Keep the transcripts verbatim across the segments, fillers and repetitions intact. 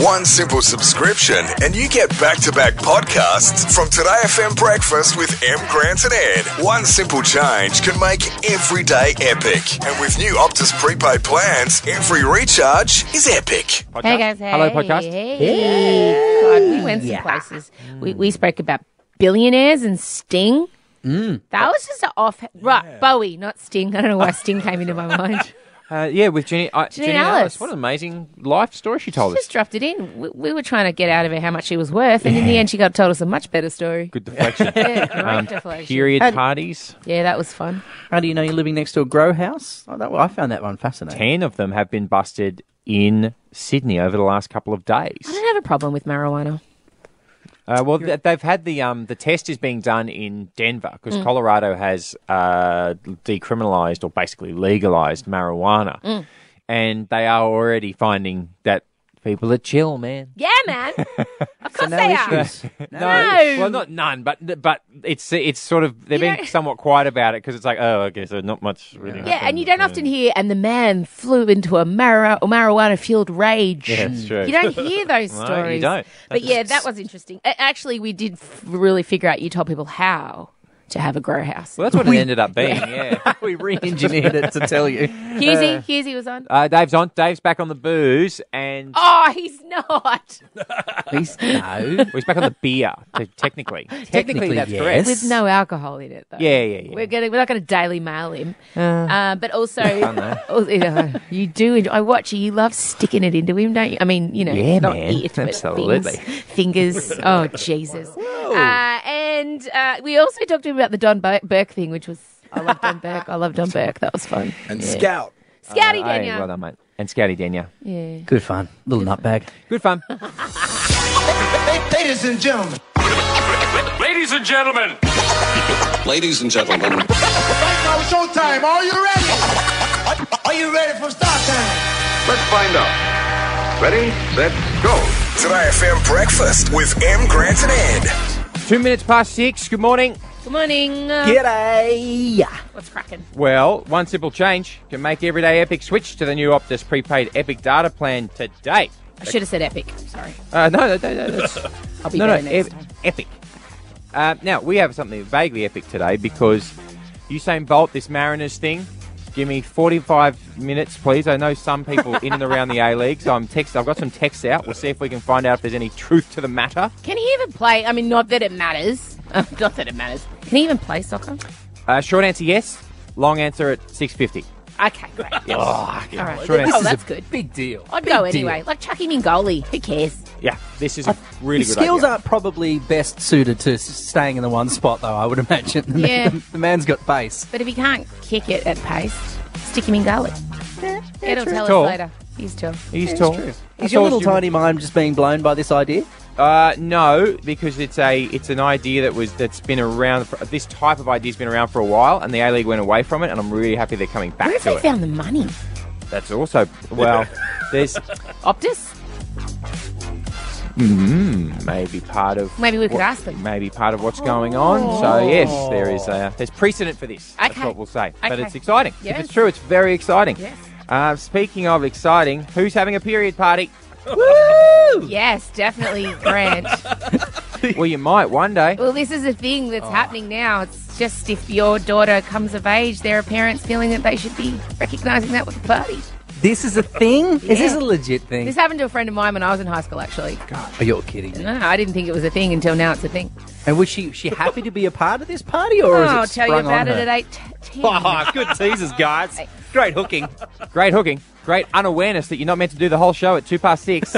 One simple subscription and you get back-to-back podcasts from Today F M Breakfast with M. Grant and Ed. One simple change can make every day epic. And with new Optus prepaid plans, every recharge is epic. Podcast. Hey guys, hey. Hello, podcast. Hey. Hey. God, we went some Yeah. places. We, we spoke about billionaires and Sting. Mm. That was just an off... Right, Bowie, not Sting. I don't know why Sting came into my mind. Uh, yeah, with Jenny, uh, Jenny Jenny Ellis. Ellis. What an amazing life story she told She us. just dropped it in. We, we were trying to get out of her how much she was worth, and in the end she got told us a much better story. Good deflection. Yeah, great Um, deflection. Period And- parties. Yeah, that was fun. How do you know you're living next to a grow house? Oh, that, I found that one fascinating. Ten of them have been busted in Sydney over the last couple of days. I don't have a problem with marijuana. Uh, well, th- they've had the um, the test is being done in Denver because Mm. Colorado has uh, decriminalized or basically legalized marijuana, Mm. and they are already finding that people are chill, man. Yeah, man. Of course no they are. issues. No. well, not none, but but it's it's sort of they're You being know- somewhat quiet about it because it's like, oh, okay, so not much really. Yeah, and happened. you don't often hear, and the man flew into a mari- marijuana-fueled rage. Yeah, that's true. You don't hear those No, stories. you don't. But yeah, that was interesting. A- Actually, we did f- really figure out, you told people how to have a grow house. Well, that's what it ended up being. Yeah. We re-engineered it to tell you. Husey, Husey was on. Uh, Dave's on. Dave's back on the booze, and Oh, he's not. He's, no. well, he's back on the beer. te- Technically, technically, that's yes. correct. With no alcohol in it, though. Yeah, yeah, yeah. We're gonna we're not going to daily mail him, uh, but also, though. oh, you, know, you do. Enjoy, I watch you. You love sticking it into him, don't you? I mean, you know, Yeah, not man. it, but Absolutely. things, fingers. Oh, Jesus. Uh, and uh, we also talked to him about the Don Bur- Burke thing, which was I love Don Burke. I love Don Burke. That was fun. And Yeah. Scout. Scouty Uh, hey, Daniel. well done, mate. And Scouty Denya. Yeah. Good fun. Little nutbag. Good fun. Ladies and gentlemen. Ladies and gentlemen. Ladies and gentlemen. Right now, showtime. Are you ready? Are you ready for start time? Let's find out. Ready, set, go. Today F M Breakfast with M. Grant and Ed. Two minutes past six. Good morning. Good morning. Uh, G'day. What's cracking? Well, one simple change can make everyday Epic switch to the new Optus prepaid Epic data plan today. I should have said epic. Sorry. Uh, no, no, no, no, that's, I'll be no, no, better next ep- time. epic. Uh, now, we have something vaguely epic today because Usain Bolt, this Mariners thing, give me forty-five minutes, please. I know some people in and around the A-League, so I'm text. I've got some texts out. We'll see if we can find out if there's any truth to the matter. Can he even play? I mean, not that it matters. Uh, not that it matters. Can he even play soccer? Uh, short answer, yes. Long answer at six fifty. Okay, great. Yes. All right. Short answer. Oh, that's good. Big deal. I'd Big go deal. anyway. Like, chuck him in goalie. Who cares? Yeah, this is a really His good skills idea. aren't probably best suited to s- staying in the one spot, though, I would imagine. The, Yeah. man, the man's got pace. But if he can't kick it at pace, stick him in goalie. It'll tell Tall. us later. He's tall. He's tall. Is That's your all little you- tiny mind just being blown by this idea? Uh, no, because it's a it's an idea that was that's been around. For, this type of idea's been around for a while, and the A League went away from it, and I'm really happy they're coming back Where have to they it. found the money? That's also well, there's Optus? maybe part of Maybe we could what- ask them. maybe part of what's going on. So yes, there is uh, there's precedent for this. That's Okay. what we'll say. But Okay. it's exciting. Yes. If it's true, it's very exciting. Yes. Uh, speaking of exciting, who's having a period party? Yes, definitely, Grant. Well, you might one day. Well, this is a thing that's happening now. It's just if your daughter comes of age, there are parents feeling that they should be recognising that with a party. This is a thing? Is this Yeah. a legit thing? This happened to a friend of mine when I was in high school, actually. Oh, you're kidding. No, I didn't think it was a thing until now it's a thing. And was she she happy to be a part of this party, or Oh, is it I'll tell you sprung on about it her? at eight ten. Oh, good teasers, guys. Great hooking. Great hooking. Great unawareness that you're not meant to do the whole show at two past six.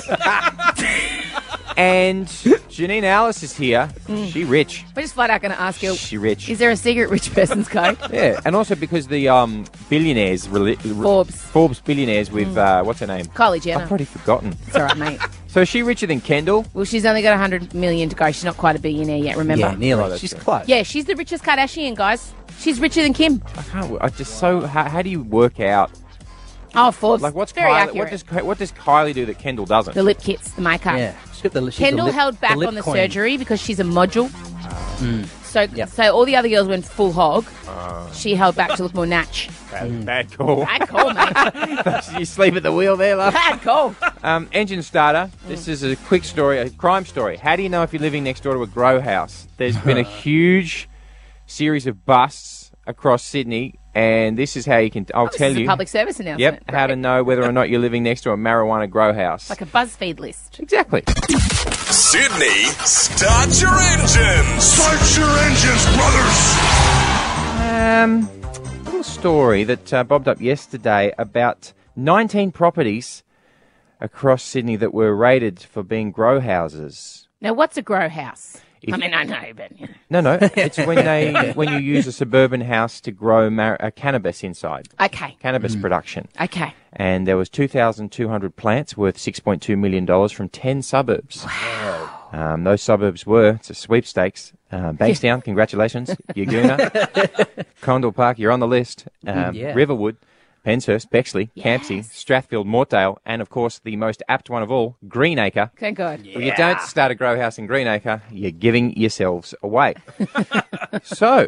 And Janine Alice is here. She rich. We're just flat out going to ask you, She rich. is there a secret rich person's code? Yeah, and also because the um, billionaires, reli- Forbes. Forbes billionaires with, uh, what's her name? Kylie Jenner. I've already forgotten. It's all right, mate. So is she richer than Kendall? Well, she's only got one hundred million to go. She's not quite a billionaire yet, remember? Yeah, nearly. Oh, that's She's good. close. Yeah, she's the richest Kardashian, guys. She's richer than Kim. I can't. I just so. How, how do you work out? Oh, Forbes. Like, what's very Kylie? accurate. What does Ky- what does Kylie do that Kendall doesn't? The lip kits, the makeup. Yeah. She's got the, she's Kendall the lip, held back the lip on the queen. surgery because she's a module. So, Yep. so all the other girls went full hog. She held back to look more natch. Bad, bad call. Bad call, mate. You sleep at the wheel there, love. Bad call. Um, engine starter. This is a quick story, a crime story. How do you know if you're living next door to a grow house? There's been a huge series of busts across Sydney, and this is how you can. I'll This tell is a you. public service announcement. Yep, how to know whether or not you're living next to a marijuana grow house. Like a BuzzFeed list. Exactly. Sydney, start your engines. Start your engines, brothers. Um, a little story that uh, bobbed up yesterday about nineteen properties across Sydney that were rated for being grow houses. Now, what's a grow house? If- I mean, I know, but... No, no, it's when they when you use a suburban house to grow mar- uh, cannabis inside. Okay, Cannabis production. okay. And there was two thousand two hundred plants worth six point two million dollars from ten suburbs. Wow. Um, those suburbs were, it's a sweepstakes, uh, Bankstown, congratulations, Yaguna, Condell Park, you're on the list, um, Yeah. Riverwood, Penshurst, Bexley, Yes. Campsie, Strathfield, Mortdale, and of course the most apt one of all, Greenacre. Thank God. Well, you don't start a grow house in Greenacre, you're giving yourselves away. So,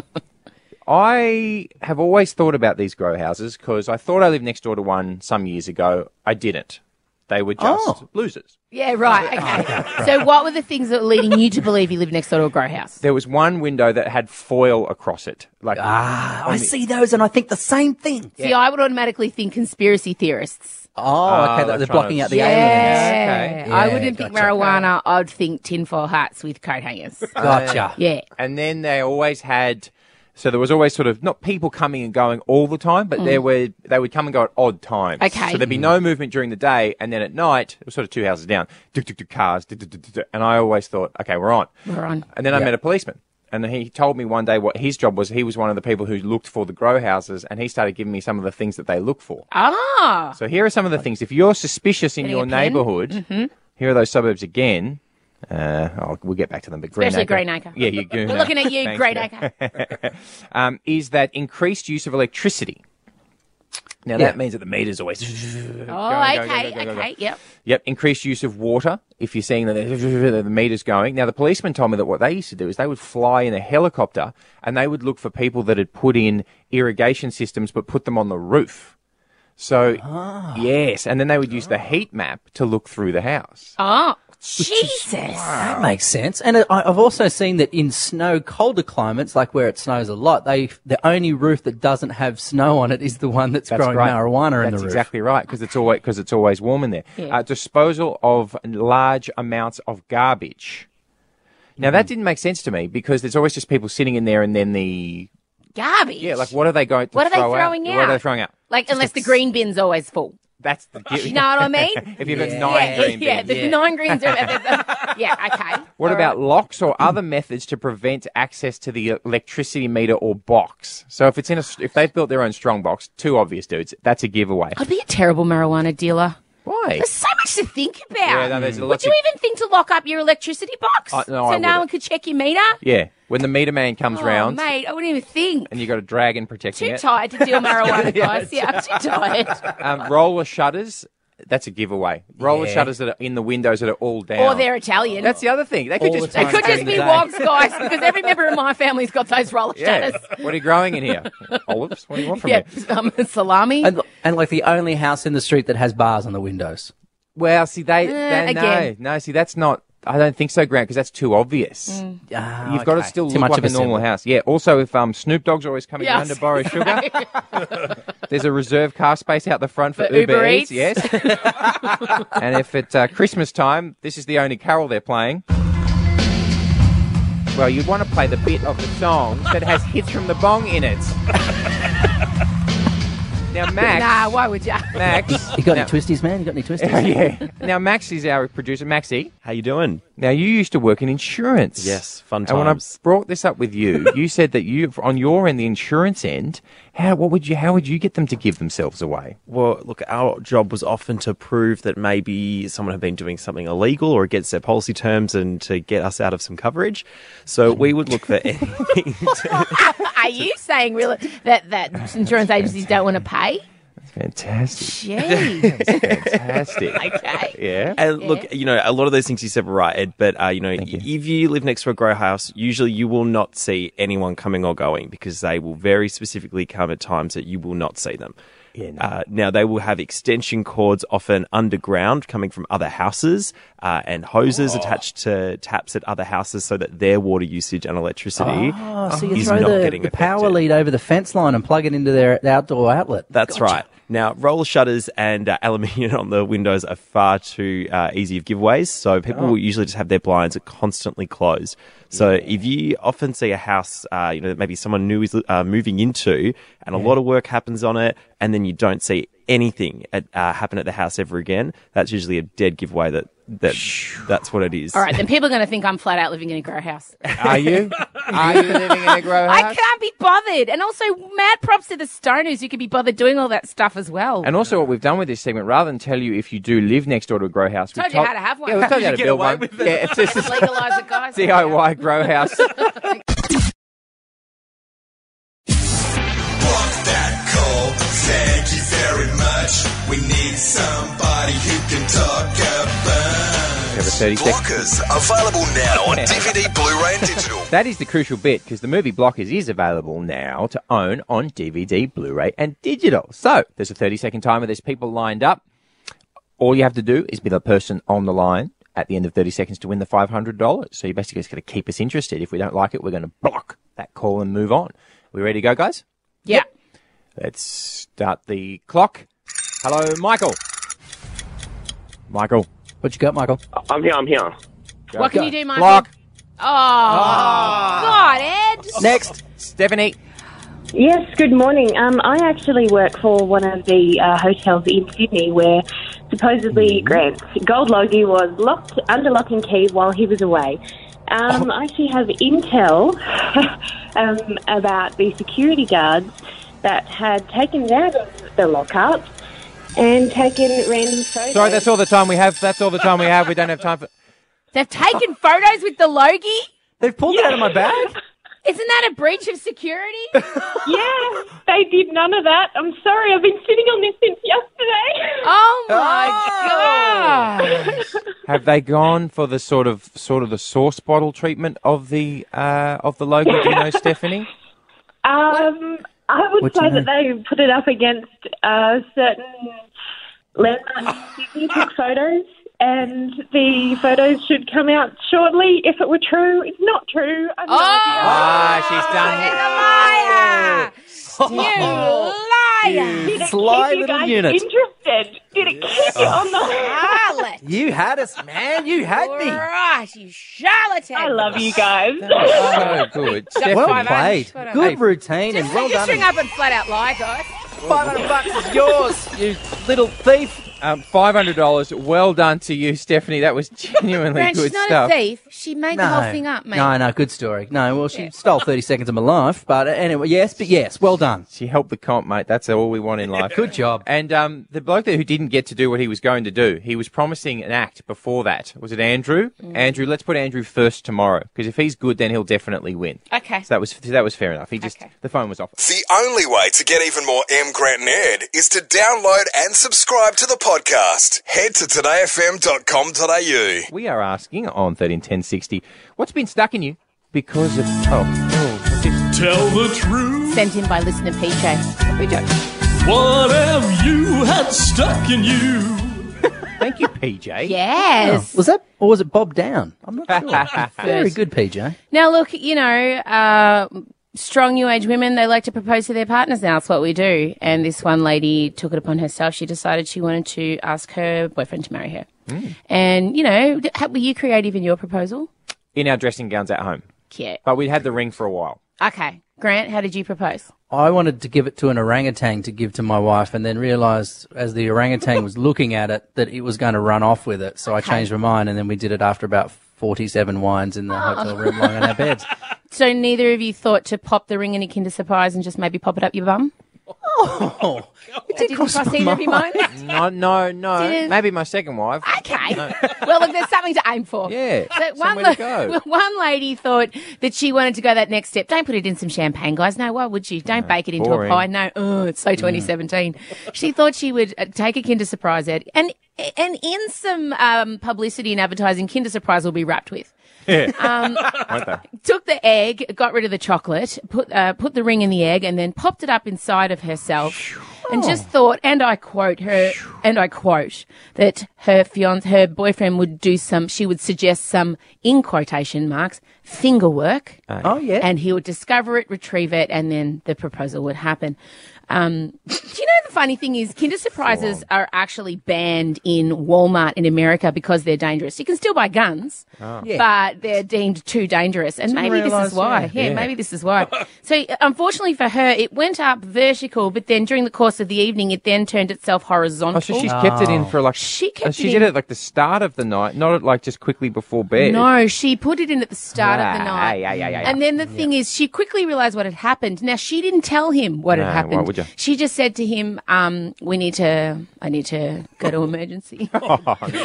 I have always thought about these grow houses because I thought I lived next door to one some years ago. I didn't. They were just Oh. losers. Yeah, right, okay. So what were the things that were leading you to believe you lived next door to a grow house? There was one window that had foil across it. Like Ah, I see those and I think the same thing. See, I would automatically think conspiracy theorists. Oh, Ah, okay, they're they're trying blocking to- out the Yeah. aliens. Okay. I Yeah, wouldn't think gotcha. marijuana, I'd think tinfoil hats with coat hangers. Gotcha. Yeah. And then they always had, so there was always sort of, not people coming and going all the time, but there were, they would come and go at odd times. Mm. Okay. So there'd be no movement during the day, and then at night, it was sort of two houses down, duk, duk, duk, cars, duk, duk, duk, duk, duk, and I always thought, okay, we're on. We're on. And then I Yeah. met a policeman. And he told me one day what his job was. He was one of the people who looked for the grow houses, and he started giving me some of the things that they look for. Ah. So here are some of the things. If you're suspicious in Getting your a pen? neighbourhood, here are those suburbs again. Uh, oh, we'll get back to them. But Especially Greenacre. Greenacre. Yeah, you goon. We're looking at you, Thanks, Greenacre. um, is that increased use of electricity. Now, Yeah. that means that the meter's always... Oh, okay, okay, yep. Yep, increased use of water, if you're seeing that the, the meter's going. Now, the policeman told me that what they used to do is they would fly in a helicopter and they would look for people that had put in irrigation systems but put them on the roof. So, yes, and then they would use the heat map to look through the house. Oh, Jesus. That makes sense. And I- I've also seen that in snow, colder climates, like where it snows a lot, they the only roof that doesn't have snow on it is the one that's, That's growing right. marijuana in That's the roof. exactly right, because it's always because it's always warm in there. Yeah. Uh, disposal of large amounts of garbage. Now that didn't make sense to me because there's always just people sitting in there, and then the Garbage. yeah, like what are they going to What are they throw throwing What are they out? throwing out? Like, unless the green bin's always full. That's the You know what I mean? if you've got Yeah. nine yeah, green yeah, bins. the nine greens are. Yeah, okay. What All about right. locks or other methods to prevent access to the electricity meter or box? So if it's in a, if they've built their own strong box, two obvious dudes, that's a giveaway. I'd be a terrible marijuana dealer. Why? There's so much to think about. Yeah, no, there's a lot Would you to- even think to lock up your electricity box Uh, no, so I no wouldn't. one could check your meter? Yeah, when the meter man comes Oh, round mate, I wouldn't even think. and you got a dragon protecting Too it. tired to deal marijuana, guys. Yeah, I'm too tired. Um, roller shutters, that's a giveaway. Roller Yeah. shutters that are in the windows that are all down. Or they're Italian. That's the other thing. They could All just the It time. could just During be the day. wogs, guys, because every member of my family's got those roller Yeah. shutters. What are you growing in here? Olives? What do you want from Yeah, me? um, salami. And, and like the only house in the street that has bars on the windows. Well, see, they, Uh, they again. no, no, see, that's not. I don't think so, Grant, because that's too obvious. Mm. Ah, You've got to okay. still Too look much like of a normal symbol. house. Yeah. Also, if um, Snoop Dogg's always coming Yeah, down to borrow sugar, sorry. there's a reserved car space out the front for, For Uber Eats. Yes. And if it's uh, Christmas time, this is the only carol they're playing. Well, you'd want to play the bit of the song that has hits from the bong in it. Now, Max. Nah, why would you? Max. You got now, any twisties, man? You got any twisties? yeah. Now, Max is our producer. Maxie. How you doing? Now, you used to work in insurance. Yes, fun And when I times. brought this up with you, you said that you, on your end, the insurance end, how what would you how would you get them to give themselves away? Well, look, our job was often to prove that maybe someone had been doing something illegal or against their policy terms and to get us out of some coverage. So we would look for anything. To, Are you saying really that, that insurance agencies don't want to pay? Fantastic. Jeez. Fantastic. Okay. Yeah. And look, you know, a lot of those things you said were right, Ed, but, uh, you know, you. if you live next to a grow house, usually you will not see anyone coming or going because they will very specifically come at times that you will not see them. Yeah, no. Uh, now, they will have extension cords often underground coming from other houses uh, and hoses Oh. attached to taps at other houses so that their water usage and electricity Oh, so you is throw not the, getting the power affected. lead over the fence line and plug it into their outdoor outlet. That's right. Now, roller shutters and uh, aluminium on the windows are far too uh, easy of giveaways, so people Oh. will usually just have their blinds constantly closed. So if you often see a house, uh, you know, that maybe someone new is uh, moving into, and a lot of work happens on it, and then you don't see anything at, uh, happen at the house ever again, that's usually a dead giveaway that, that that's what it is. All right, then people are going to think I'm flat out living in a grow house. Are you? Are you living in a grow house? I can't be bothered. And also, mad props to the stoners who can be bothered doing all that stuff as well. And also, what we've done with this segment, rather than tell you if you do live next door to a grow house, Told we've you how to have one. Yeah, we've told you how to Get build away one. with it. Yeah, it's just Let's legalise it, guys. D I Y grow house. Block that call. Thank you very much. We need somebody who can talk about. Have a thirty seconds. Blockers available now on D V D, Blu-ray, and digital. That is the crucial bit because the movie Blockers is available now to own on D V D, Blu-ray, and digital. So there's a thirty second timer. There's people lined up. All you have to do is be the person on the line at the end of thirty seconds to win the five hundred dollars. So you basically just got to keep us interested. If we don't like it, we're going to block that call and move on. We ready to go, guys? Yeah. Let's start the clock. Hello, Michael. Michael. What you got, Michael? I'm here, I'm here. Go. What can Go. you do, Michael? Block. Oh, God, Ed. Next, Stephanie. Yes, good morning. Um, I actually work for one of the uh, hotels in Sydney where supposedly Grant's gold logie was locked under lock and key while he was away. Um, I actually have intel um, about the security guards that had taken it out of the lockup and taken random photos. Sorry, that's all the time we have. That's all the time we have. We don't have time for... They've taken photos with the logie? They've pulled it out of my bag. Isn't that a breach of security? Yeah, they did none of that. I'm sorry, I've been sitting on this since yesterday. Oh, my God. Have they gone for the sort of sort of the sauce bottle treatment of the uh, of the logo? Do you know, Stephanie? Um, I would What do say you that they put it up against uh, certain landmarks in Sydney, took photos, and the photos should come out shortly if it were true. It's not true. I'm Oh, Ah, she's done it. you liar. You Did it Sly keep you little guys unit. interested? Did it keep you on the Harlot. You had us, man. You had me. Right, you charlatan. I love you guys. So good, Stephanie. Well Five played. hundred. Good routine Just, and well just done. ring up and flat out lie, guys. Five hundred bucks is yours, you little thief. Um, Five hundred dollars. Well done to you, Stephanie. That was genuinely Grant, good she's not stuff. a thief. She made the whole thing up, mate. No, no, good story. No, well, she stole thirty seconds of my life, but uh, anyway, yes, but yes, well done. She helped the comp, mate. That's all we want in life. Good job. And um, the bloke there who didn't get to do what he was going to do, he was promising an act before that. Was it Andrew? Mm. Andrew, let's put Andrew first tomorrow because if he's good, then he'll definitely win. Okay. So that was that was fair enough. He just Okay. the phone was off. The only way to get even more M. Grant and Ed is to download and subscribe to the podcast. Head to today f m dot com dot a u. We are asking on thirteen ten sixty, what's been stuck in you because of oh, oh what's this? Tell the truth. Sent in by listener P J. P J. What have you had stuck in you? Thank you, P J. Yes. Was that, or was it Bob Down? I'm not sure. Very good, P J. Now, look, you know, uh, strong new age women, they like to propose to their partners now. It's what we do. And this one lady took it upon herself. She decided she wanted to ask her boyfriend to marry her. Mm. And, you know, d- were you creative in your proposal? In our dressing gowns at home. Yeah. But we'd had the ring for a while. Okay. Grant, how did you propose? I wanted to give it to an orangutan to give to my wife and then realised as the orangutan was looking at it that it was going to run off with it. So I Okay. changed my mind and then we did it after about forty-seven wines in the hotel room lying on our beds. So neither of you thought to pop the ring in a Kinder Surprise and just maybe pop it up your bum? Oh, it did Didn't cross cross my either of your mind. minds? No, no, no. Didn't- Maybe my second wife. Okay. Well, look, there's something to aim for. Yeah, So one, somewhere to go. one lady thought that she wanted to go that next step. Don't put it in some champagne, guys. No, why would you? Don't bake it into boring. a pie. No, oh, it's so twenty seventeen. She thought she would uh, take a Kinder Surprise ad, and and in some um, publicity and advertising, Kinder Surprise will be wrapped with. Um, Won't they? took the egg, got rid of the chocolate, put uh, put the ring in the egg, and then popped it up inside of herself, and just thought, and I quote her, and I quote that her fiance, her boyfriend would do some, she would suggest some, in quotation marks, finger work, Oh, yeah. and he would discover it, retrieve it, and then the proposal would happen. Um, do you know the funny thing is Kinder Surprises are actually banned in Walmart in America because they're dangerous. You can still buy guns, Yeah. but they're deemed too dangerous. And maybe this realise, is why. yeah. Yeah, Yeah. maybe this is why. So unfortunately for her, it went up vertical, but then during the course of the evening, it then turned itself horizontal. Oh, so she's kept it in for like. She kept oh, she it did in- it like the start of the night, not at like just quickly before bed. No, she put it in at the start of the Ah, night. yeah, yeah, yeah, yeah. And then the thing is, she quickly realised what had happened. Now, she didn't tell him what No, had why happened. would you? She just said to him, um, we need to, I need to go to emergency. so,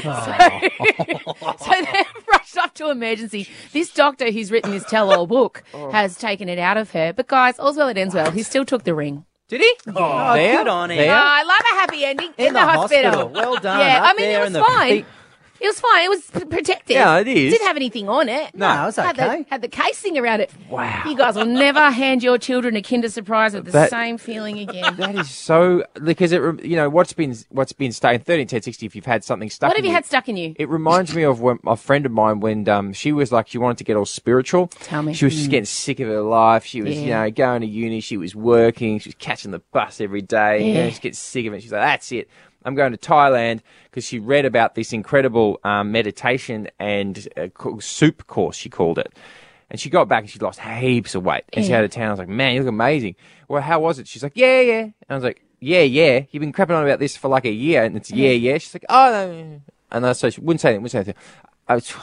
so they rushed up to emergency. This doctor who's written this tell-all book Oh. has taken it out of her. But guys, all's well that ends well. He still took the ring. Did he? Oh, there? good on him. There? Oh, I love a happy ending in, In the hospital. Well done. Yeah, Up I mean, there it in was the fine. feet. It was fine. It was p- protected. Yeah, it is. Didn't have anything on it. No, it was Had okay. the, had the casing around it. Wow. You guys will never hand your children a Kinder Surprise with the That- same feeling again. That is so because it, rem- you know, what's been what's been stuck in thirteen ten sixty. If you've had something stuck, What have in you had stuck in you? It reminds me of when, a friend of mine when um, she was like she wanted to get all spiritual. Tell me. She was just getting sick of her life. She was, you Yeah. know, going to uni. She was working. She was catching the bus every day. You know, Yeah. she gets sick of it. She's like, that's it. I'm going to Thailand because she read about this incredible um, meditation and uh, co- soup course, she called it. And she got back and she lost heaps of weight. And she Yeah. had a tan. I was like, man, you look amazing. Well, how was it? She's like, yeah, yeah. And I was like, yeah, yeah. You've been crapping on about this for like a year. And it's yeah, yeah. She's like, oh, no. And I, so she wouldn't say that. Wouldn't say that. I was,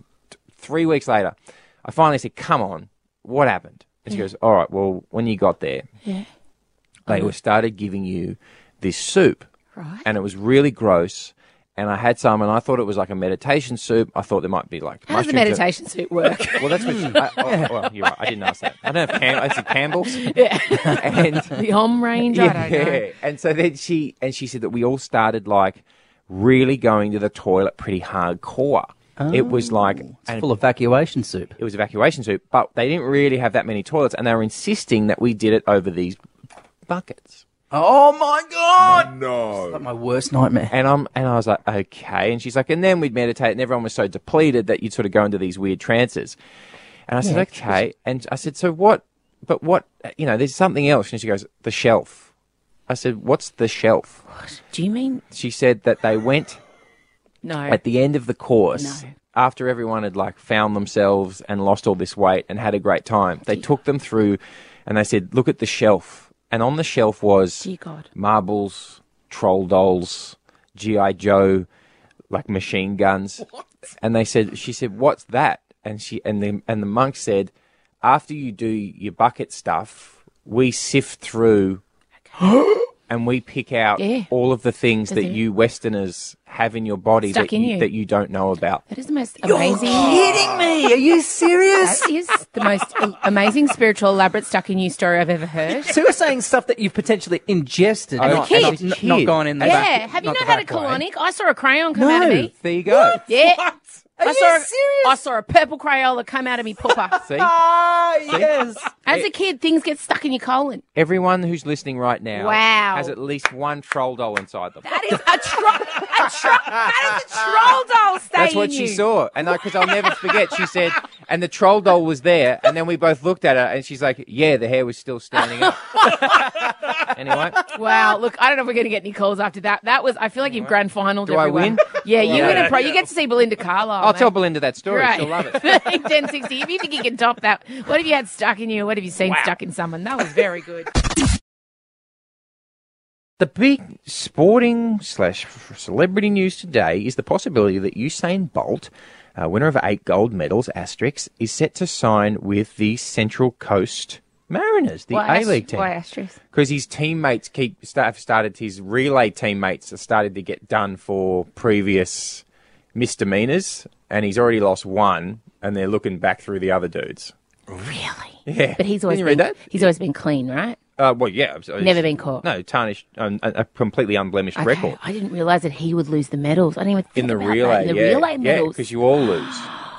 three weeks later, I finally said, come on, what happened? And she goes, all right, well, when you got there, Yeah. they were started giving you this soup. Right. And it was really gross. And I had some, and I thought it was like a meditation soup. I thought there might be like How does the mushrooms in- meditation suit work? Well, that's what. She, I, oh, well, you're right. I didn't ask that. I don't have Cam- I said Campbell's. yeah. And The Om range? I don't know. and so then she and she said that we all started like really going to the toilet pretty hardcore. It was like It's and full of evacuation soup. it was evacuation soup, but they didn't really have that many toilets, and they were insisting that we did it over these buckets. Oh my god! No. Like my worst nightmare. And I'm and I was like, okay. And she's like, and then we'd meditate, and everyone was so depleted that you'd sort of go into these weird trances. And I said, okay. And I said, so what? But what? You know, there's something else. And she goes, the shelf. I said, what's the shelf? Do you mean? She said that they went No. at the end of the course. No. After everyone had like found themselves and lost all this weight and had a great time, they took them through, and they said, look at the shelf. And on the shelf was Dear God. marbles, troll dolls, G I Joe, like machine guns. And they said, she said, what's that? And she and the and the monk said, after you do your bucket stuff, we sift through and we pick out Yeah. all of the things Does that it- you Westerners have in your body Stuck that in you, you. that you don't know about. That is the most amazing. Kidding me? Are you serious? That is the most a- amazing spiritual elaborate stuck in you story I've ever heard. So you're saying stuff that you've potentially ingested, As a not, kid. not, As a not, kid. not gone in the Yeah, back. have you not not the had a back way. colonic? I saw a crayon come out of No. me. There you go. Yeah. Are I you saw a, serious? I saw a purple Crayola come out of me pooper. See? Ah, yes. As a kid, things get stuck in your colon. Everyone who's listening right now Wow. has at least one troll doll inside them. That is a troll. A tro- that is a troll doll staying That's what in she you. saw. And because I'll never forget, she said, and the troll doll was there. And then we both looked at her and she's like, yeah, the hair was still standing up. Anyway, Wow. Look, I don't know if we're going to get any calls after that. That was, I feel like you've grand final. Do I win? Yeah, you Yeah. win a pro. You get to see Belinda Carlisle. I'll mate. tell Belinda that story. Right. She'll love it. ten sixty. If you think you can top that, what have you had stuck in you? What have you seen stuck in someone? That was very good. The big sporting slash celebrity news today is the possibility that Usain Bolt, uh, winner of eight gold medals, asterisk, is set to sign with the Central Coast Mariners, the Why A-League Ast- team. Why Astros? Because his teammates keep have started, his relay teammates have started to get done for previous misdemeanors, and he's already lost one, and they're looking back through the other dudes. Really? Yeah. But he's always Didn't you been read that? he's always been clean, right? Uh, well, yeah. absolutely. Never been caught. No, tarnished, um, a, a completely unblemished Okay, record. I didn't realise that he would lose the medals. I didn't even think In the about relay, that. In the yeah. relay Yeah, medals. because you all lose.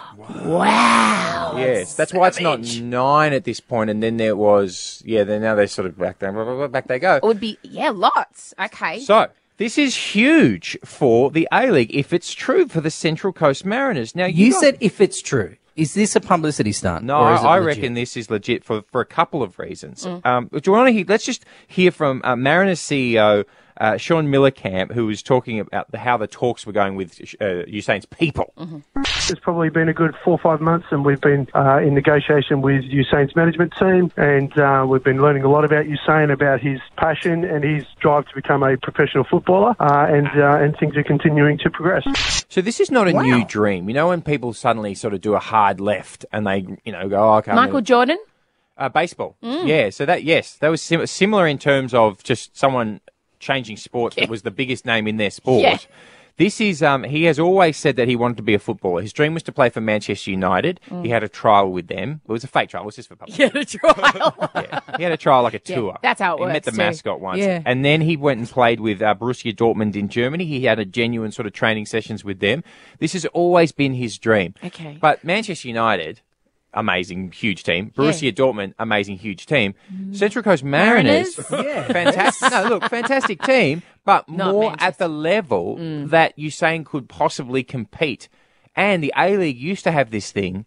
Wow. Yes, that's why it's not nine at this point, and then there was, yeah, then now they're sort of back there, blah, blah, blah, back they go. It would be, yeah, lots. Okay. So, this is huge for the A-League if it's true for the Central Coast Mariners. Now, you, You got- said if it's true. Is this a publicity stunt? No, or is it I legit? reckon this is legit for, for a couple of reasons. Mm. Um, do you want to hear? Let's just hear from uh, Mariners C E O uh, Sean Millercamp, who was talking about the, how the talks were going with uh, Usain's people. Mm-hmm. It's probably been a good four or five months, and we've been uh, in negotiation with Usain's management team, and uh, we've been learning a lot about Usain, about his passion and his drive to become a professional footballer, uh, and uh, and things are continuing to progress. So this is not a Wow. new dream. You know when people suddenly sort of do a hard left and they, you know, go, oh, okay. I'm Michael gonna- Jordan? Uh, baseball. Mm. Yeah, so that, yes, that was sim- similar in terms of just someone changing sports that was the biggest name in their sport. Yeah. This is, um, he has always said that he wanted to be a footballer. His dream was to play for Manchester United. Mm. He had a trial with them. It was a fake trial. It was just for public. Yeah, a trial. Yeah. He had a trial like a Yeah, tour. that's how it He met works the too. mascot once. Yeah. And then he went and played with uh, Borussia Dortmund in Germany. He had a genuine sort of training sessions with them. This has always been his dream. Okay. But Manchester United, amazing, huge team. Borussia Dortmund, amazing, huge team. Central Coast Mariners, Mariners? fantastic. No, look, fantastic team, but Not more Manchester. at the level that Usain could possibly compete. And the A-League used to have this thing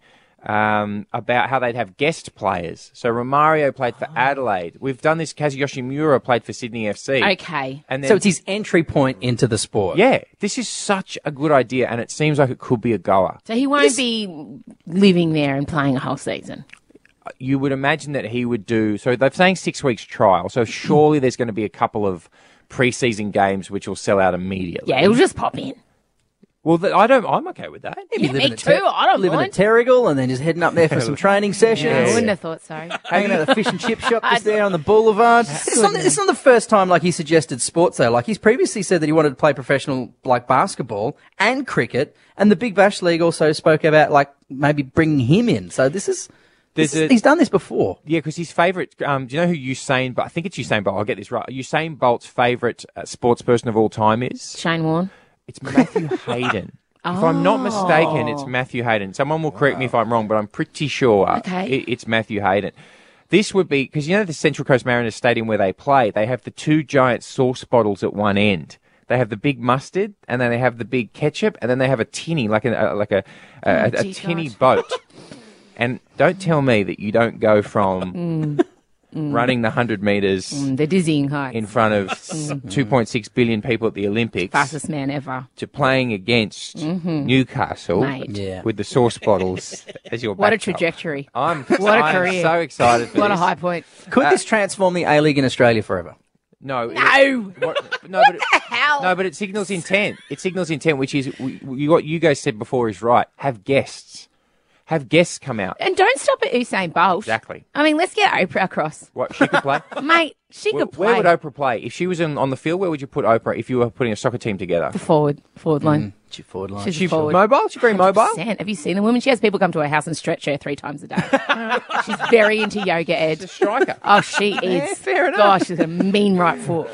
um, about how they'd have guest players. So Romario played for Adelaide. We've done this. Kazuyoshi Miura played for Sydney F C. Okay. And then, So it's his entry point into the sport. yeah, this is such a good idea, and it seems like it could be a goer. So he won't be living there and playing a whole season. You would imagine that he would do. So they're saying six weeks trial. So surely there's going to be a couple of preseason games which will sell out immediately. Yeah, he'll just pop in. Well, th- I don't. I'm okay with that. Yeah, living me at too. Ter- I don't living mind. at Terrigal and then just heading up there for some training sessions. Yeah, I wouldn't have thought so. Hanging out at the fish and chip shop just there on the boulevard. It's not, it's not the first time like he suggested sports though. Like he's previously said that he wanted to play professional like basketball and cricket, and the Big Bash League also spoke about like maybe bringing him in. So this is, this There's is a- he's done this before. Yeah, because his favourite. Um, do you know who Usain? But I think it's Usain Bolt. I'll get this right. Usain Bolt's favourite uh, sports person of all time is. Shane Warne. It's Matthew Hayden. If I'm not mistaken, it's Matthew Hayden. Someone will correct me if I'm wrong, but I'm pretty sure Okay. it, it's Matthew Hayden. This would be, because you know the Central Coast Mariners Stadium where they play, they have the two giant sauce bottles at one end. They have the big mustard, and then they have the big ketchup, and then they have a tinny, like a, a like a, a, Oh, a, dear tinny God. boat. And don't tell me that you don't go from running the one hundred metres Mm, the dizzying heights. in front of two point six billion people at the Olympics Fastest man ever. to playing against Newcastle Mate. Yeah. with the sauce bottles as your What a backdrop. trajectory. I'm, What a I'm career. so excited for What a this. high point. Could this transform the A League in Australia forever? No. it- No. what, no, but it, Hell. no, but it signals intent. It signals intent, which is we, we, what you guys said before is right. Have guests. Have guests come out. And don't stop at Usain Bolt. Exactly. I mean, let's get Oprah across. What, she could play? Mate, she where, could play. where would Oprah play? If she was in, on the field, where would you put Oprah if you were putting a soccer team together? The forward, forward line. She forward line. She's She a forward. mobile? She's very mobile? one hundred percent. Have you seen the woman? She has people come to her house and stretch her three times a day. She's very into yoga, Ed. She's a striker. Oh, she is. fair enough. Gosh, she's a mean right foot.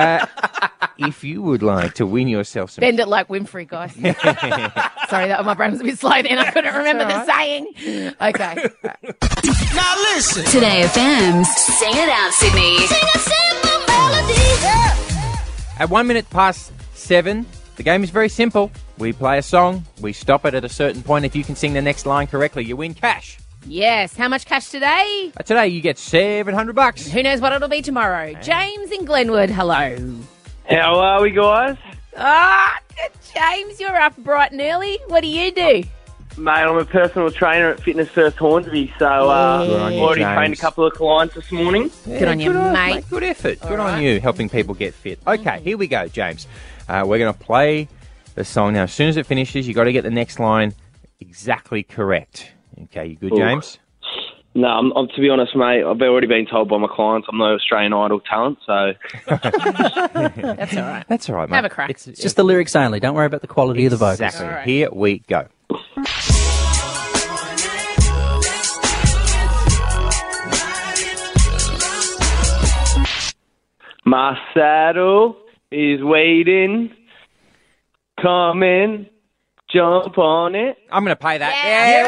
If you would like to win yourself some Bend it like Winfrey, guys. Sorry, that my brain was a bit slow then. I couldn't remember the saying. Okay. Now listen. Today F M's Sing It Out Sydney. Sing a simple melody. At one minute past seven, the game is very simple. We play a song, we stop it at a certain point. If you can sing the next line correctly, you win cash. Yes. How much cash today? Uh, Today you get seven hundred bucks. Who knows what it'll be tomorrow? James in Glenwood, hello. How are we, guys? Ah, James, you're up bright and early. What do you do? Mate, I'm a personal trainer at Fitness First Hornsby, so uh, Good on you, already James. trained a couple of clients this morning. Good on you, good mate. Good effort. Good All on right. you, helping people get fit. Okay, here we go, James. Uh, we're going to play the song now. As soon as it finishes, you got to get the next line exactly correct. Okay, you good, Ooh. James? No, I'm, I'm, to be honest, mate, I've already been told by my clients I'm no Australian Idol talent, so... That's all right. That's all right, mate. Have a crack. It's, It's just the lyrics only. Don't worry about the quality of the vocals. Exactly. All right. Here we go. My saddle is waiting. Come in, jump on it. I'm going to play that.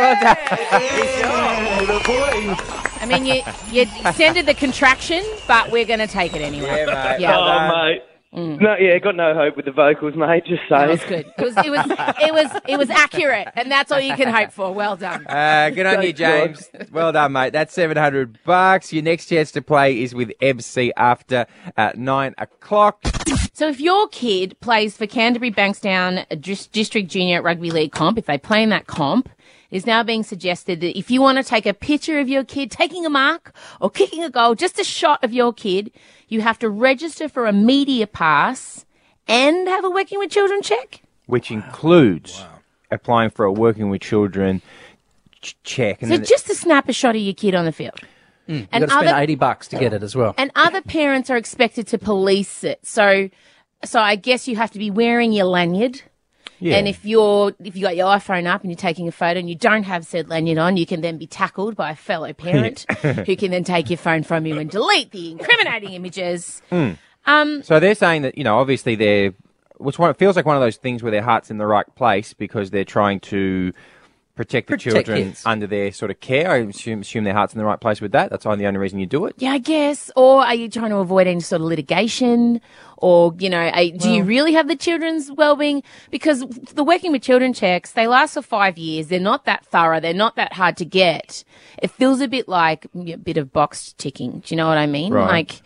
Yeah. Yeah, well done. I mean, you you extended the contraction, but we're going to take it anyway. Yeah, mate. Yeah. Well done. Oh, mate. Mm. No, yeah, got no hope with the vocals, mate. Just That saying. was good. It was, it was, it was, it was accurate, and that's all you can hope for. Well done. Uh, good on you, James. Well done, mate. That's seven hundred bucks. Your next chance to play is with M C after uh, nine o'clock. So if your kid plays for Canterbury Bankstown Dis- District Junior Rugby League comp, if they play in that comp, it is now being suggested that if you want to take a picture of your kid taking a mark or kicking a goal, just a shot of your kid, you have to register for a media pass and have a Working with Children check. Which includes applying for a Working with Children ch- check. And So then just to snap a shot of your kid on the field. Mm. You've And got to spend other- eighty bucks to get it as well. And other parents are expected to police it. So, so I guess you have to be wearing your lanyard. Yeah. And if you're if you got your iPhone up and you're taking a photo and you don't have said lanyard on, you can then be tackled by a fellow parent who can then take your phone from you and delete the incriminating images. Mm. Um, So they're saying that, you know, obviously they're, which one, it feels like one of those things where their heart's in the right place because they're trying to protect the Protect children kids. under their sort of care. I assume, assume their heart's in the right place with that. That's the only reason you do it. yeah, I guess. Or are you trying to avoid any sort of litigation? Or, you know, are, do you really have the children's well-being? Because the Working with Children checks, they last for five years. They're not that thorough. They're not that hard to get. It feels a bit like a bit of box ticking. Do you know what I mean? Right. Like,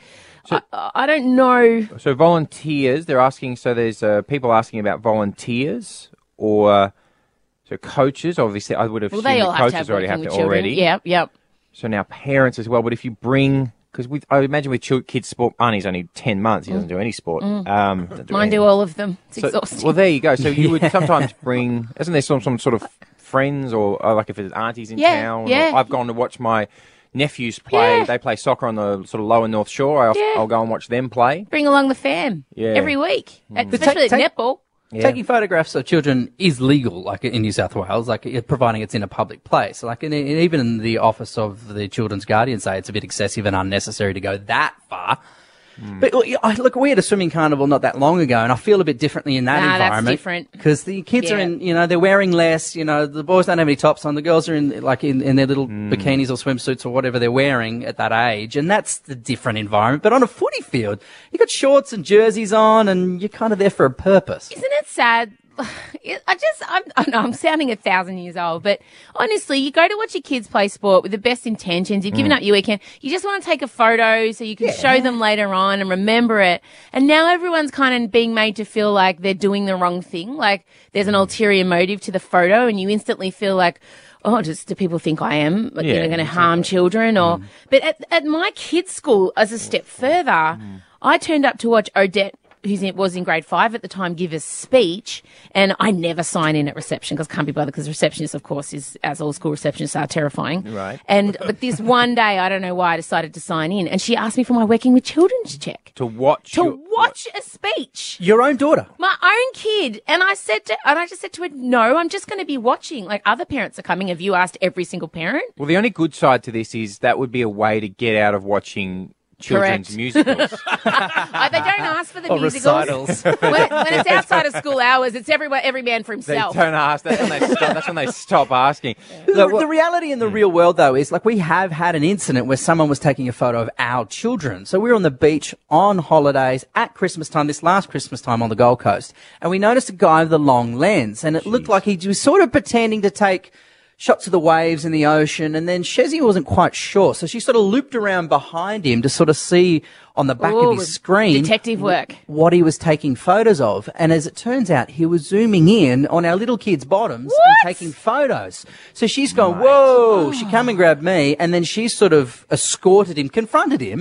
I, I don't know. So volunteers, they're asking, so there's uh, people asking about volunteers or so coaches. Obviously, I would have Well, assumed they the all have coaches to have already Working have with to Children. already. Yep, yep. So now parents as well. But if you bring, because with I imagine with chil- kids' sport, Arnie's only ten months. He doesn't do any sport. Mm. Um, doesn't do Mine anything. do all of them. It's So- exhausting. Well, there you go. So you would sometimes bring, isn't there some, some sort of friends or, or like if there's aunties in Yeah, town? yeah. Or I've gone to watch my nephews play. Yeah. They play soccer on the sort of lower North Shore. I'll, Yeah. I'll go and watch them play. Bring along the fam Yeah. every week, Mm. And especially Take- at netball. Yeah. Taking photographs of children is legal, like in New South Wales, like uh, providing it's in a public place. Like in, in, even in the office of the Children's Guardian say it's a bit excessive and unnecessary to go that far. But look, I- look, we had a swimming carnival not that long ago, and I feel a bit differently in that Nah, that's environment. different. Because the kids are Yeah. in, you know, they're wearing less. You know, the boys don't have any tops on. The girls are in, like, in, in their little bikinis or swimsuits or whatever they're wearing at that age, and that's the different environment. But on a footy field, you got shorts and jerseys on, and you're kind of there for a purpose. Isn't it sad? I just, I'm, I know I'm sounding a thousand years old, but honestly, you go to watch your kids play sport with the best intentions. You've given Mm. up your weekend. You just want to take a photo so you can show them later on and remember it. And now everyone's kind of being made to feel like they're doing the wrong thing. Like there's an ulterior motive to the photo and you instantly feel like, oh, just do people think I am like, you Yeah, know, going to harm children? Or, but at, at my kids' school, as a step further, I turned up to watch Odette, who was in grade five at the time, give a speech, and I never sign in at reception because I can't be bothered because receptionist, of course, is, as all school receptionists are, terrifying. Right. And, but this one day, I don't know why I decided to sign in, and she asked me for my Working with Children's check. To watch. To your- watch a speech. Your own daughter. My own kid. And I said to, and I just said to her, no, I'm just going to be watching. Like other parents are coming. Have you asked every single parent? Well, the only good side to this is that would be a way to get out of watching children's Correct. musicals. Oh, they don't ask for the Or musicals. recitals. when, when it's outside of school hours, it's everywhere, every man for They himself. don't ask. That's when they stop, that's when they stop asking. The, Look, what- the reality in the real world, though, is like we have had an incident where someone was taking a photo of our children. So we were on the beach on holidays at Christmas time, this last Christmas time on the Gold Coast, and we noticed a guy with a long lens, and it looked like he was sort of pretending to take shots of the waves in the ocean, and then Shezzy wasn't quite sure, so she sort of looped around behind him to sort of see on the back Ooh, of his screen detective work. what he was taking photos of. And as it turns out, he was zooming in on our little kids' bottoms and taking photos. So she's gone, whoa, she come and grabbed me, and then she sort of escorted him, confronted him,